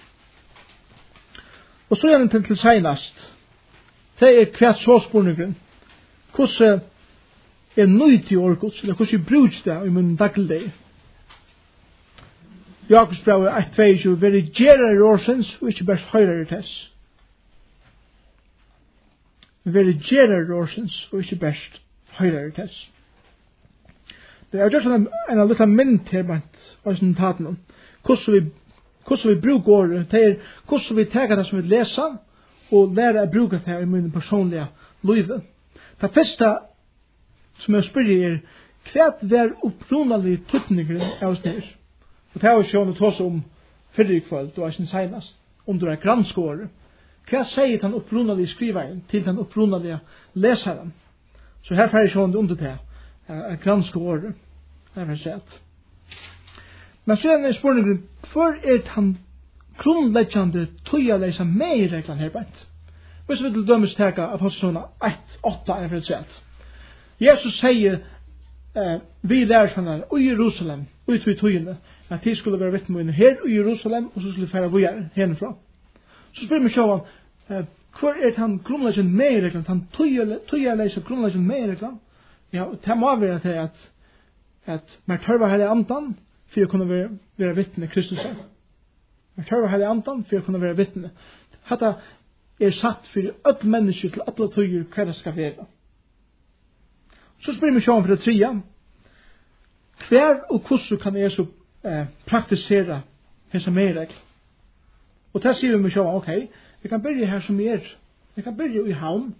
Og så er det til, til senast, det er hvert så spurningen, hvordan er nøyd til årgods, eller hvordan jeg bruker det i min dagligdag. Jakobs brev er ett tjueto, veri gjerar årsens, og ikke bare høyrer i tess. Veri gjerar årsens, og ikke bare høyrer i tess. Det er just en, en liten mynd her blant oss notaten, hvordan vi, hvordan vi bruker året, det er hvordan vi teker det som vi leser, og lærer å bruke det i min personlige liv. Det første som jeg spør er, hva er opprunalig tøtninger av oss nere? Og det har vi sjående tås om fyrre kvöld, og ikke senast, under en granskåre. Hva sier den opprunalige skriveren til den opprunalige leseren? Så her får jeg sjående under det, en granskåre. Det er sett. Men så er det en spørning, hvor er den grunnleggjande tøyalesa med i reglene her bænt? Hvis vi til dømes teka Apostlene ett åtta er for et sett. Jesus sier, eh, vi lærer sånn her, i Jerusalem, ut i tøyene, at de skulle være vittne her i Jerusalem, og så skulle de fære vågjere herfra. Så spør vi sjåan, eh, hvor er den grunnleggjande med i reglene, den tøyalesa grunnleggjande med i reglene? Ja, det må være til at at man tørver hele andan for å kunne være, være vittne Kristus. Man tørver hele andan for å kunne være vittne. Dette er satt for alle mennesker til alle tøyer hva det skal være. Så spør vi sjåan for det tredje. Hver og hvordan kan jeg så eh, praktisere hese medregler? Og der sier vi med sjåan, ok, vi kan begynne her som vi er. Vi kan begynne i havn.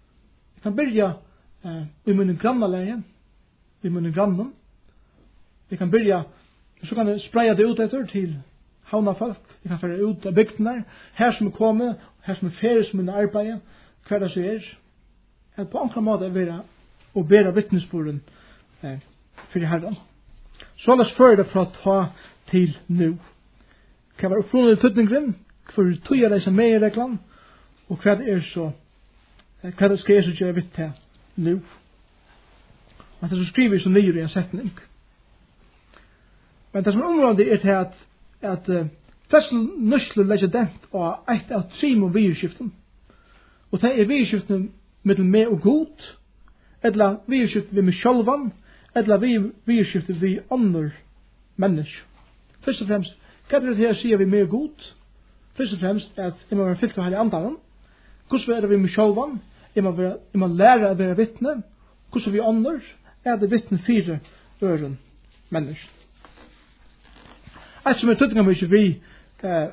Vi kan begynne eh, i munnen grannaleien. I munnen grannen. Vi Vi kan börja, så kan vi spraya det ut etter til havna folk. Vi kan føre ut av bygdene, her som er kommet, her som er ferie som er arbeid, hver det så er. At på andre måter er vera og bera vittnesborden eh, for Herren. Så la oss føre det fra ta til nu. Hva var opprunnelig tøtningren? Hva tog jeg disse med i reglene? Og hva er så, hva det skal jeg så gjøre vitt til nu? Og det så skriver vi så nye i en setning. Men det som er området er til at, at uh, flest nøsler legger dent og et av trim og virskiften. Og det er virskiften mellom meg og god, eller virskiften ved meg sjølvan, eller virskiften ved andre mennesker. Først og fremst, hva er det her sier vi med god? Først og fremst er at jeg må være fyllt av her i andalen. Hvordan er det vi med sjølvan? Jeg må, være, jeg må lære å være vittne. Hvordan er vi andre? Er det vittne fire øren mennesker? Et som er tøttinga mykje vi eh,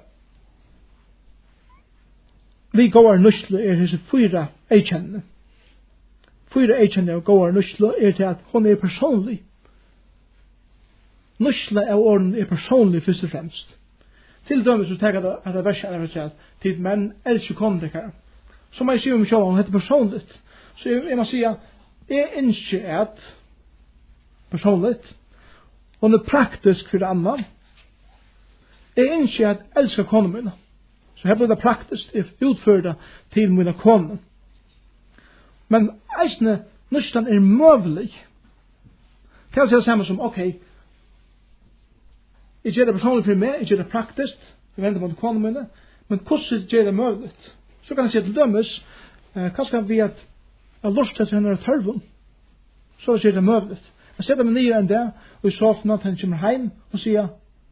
vi går nøsle er hese fyra eikjennene. Fyra eikjennene og går nøsle er til at hon er personlig. Nøsle av orden er personlig først og fremst. Til dømes så tenker jeg at det verset er for at tid menn elsker kontekere. Så må jeg si om sjål, han heter personligt. Så jeg, jeg må si at jeg ønsker at personligt, hon er praktisk for annan. Jeg ønsker at elsker konen min. Så her blir det praktisk, jeg utfører det til mine konen. Men eisne, nøstan er møvelig. Kan jeg si det samme som, ok, jeg gjør det personlig for meg, jeg gjør det praktisk, jeg venter mot konen min, men hvordan gjør det møvelig? Så kan jeg si til dømes, eh, hva skal vi at jeg lyst til henne er tørven? Så gjør det møvelig. Jeg setter meg nye enn det, og i sofaen at han kommer hjem og sier,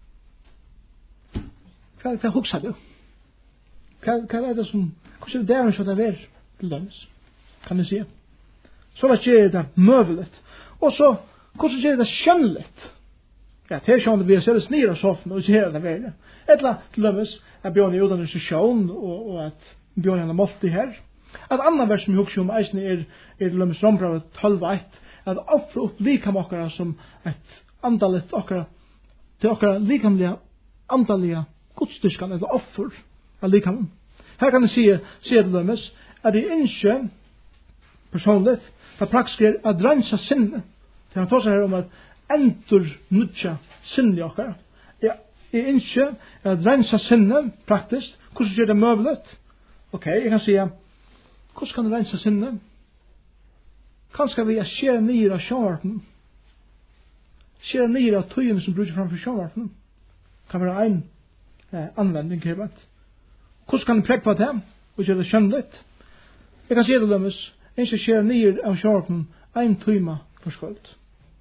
hva er det jeg husker du? Hva, hva er det som, hvordan er det der som det er til dømes? Kan jeg si. Så da gjør det møvelig. Og så, hvordan gjør det skjønnelig? Ja, det er skjønnelig vi har sett nere av sofaen og gjør det veldig. Etla til dømes, at bjørn er uten institusjon, og, og at bjørn er måltid her. Et annet vers som jeg husker om eisen er, er til dømes Rombravet tolv og ett, at ofre opp likam okkara som et andalit okkara, til okkara likamlige, andalige godstyrkan, eller offer av likamen. Her kan jeg si, si til dømes, at jeg ønsker personligt, det praktisk er at rensa sinne. Det han tar seg her om at endur nutja sinne i okkara. Ja, jeg ønsker at rensa sinne, praktisk, hvordan gjør det møvlet? Ok, jeg kan si, hvordan kan du rensa sinne? Kanskje vi skjere nyer av sjåvarten. Skjere nyer av tøyene som bruker framfor sjåvarten. Kan være en eh, anvending her. Hvordan kan du prekke på det? Og gjøre det skjønnelig? Jeg kan si det dømes. En som skjere nyer av sjåvarten en tøyma for skuld.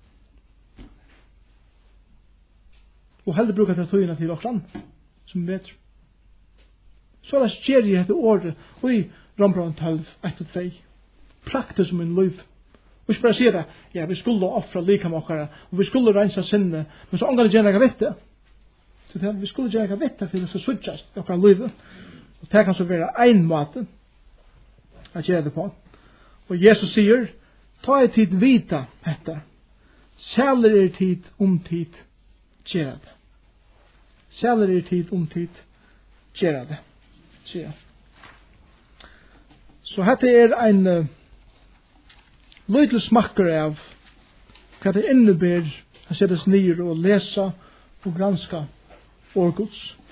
Og heller bruker det tøyene til okran som er bedre. Så er det skjer jeg etter året og i Rombraven tolv, ett og två. Praktisk som en liv. Og ikke bare sier det, ja, vi skulle offre likam okkara, og vi skulle rensa sinne, men så omgang gjerne ikke vitte. Så det, vi skulle gjerne ikke vitte for det skal suttjast i okkara livet. Og det kan så være ein måte at gjøre det på. Og Jesus sier, ta i tid vita etter, sæler er tid om tid gjøre det. Sæler er tid om tid gjøre det, sier han. Så dette er en uh, lydelig smakker av hva det innebærer å settes ned og lese og granska årgods.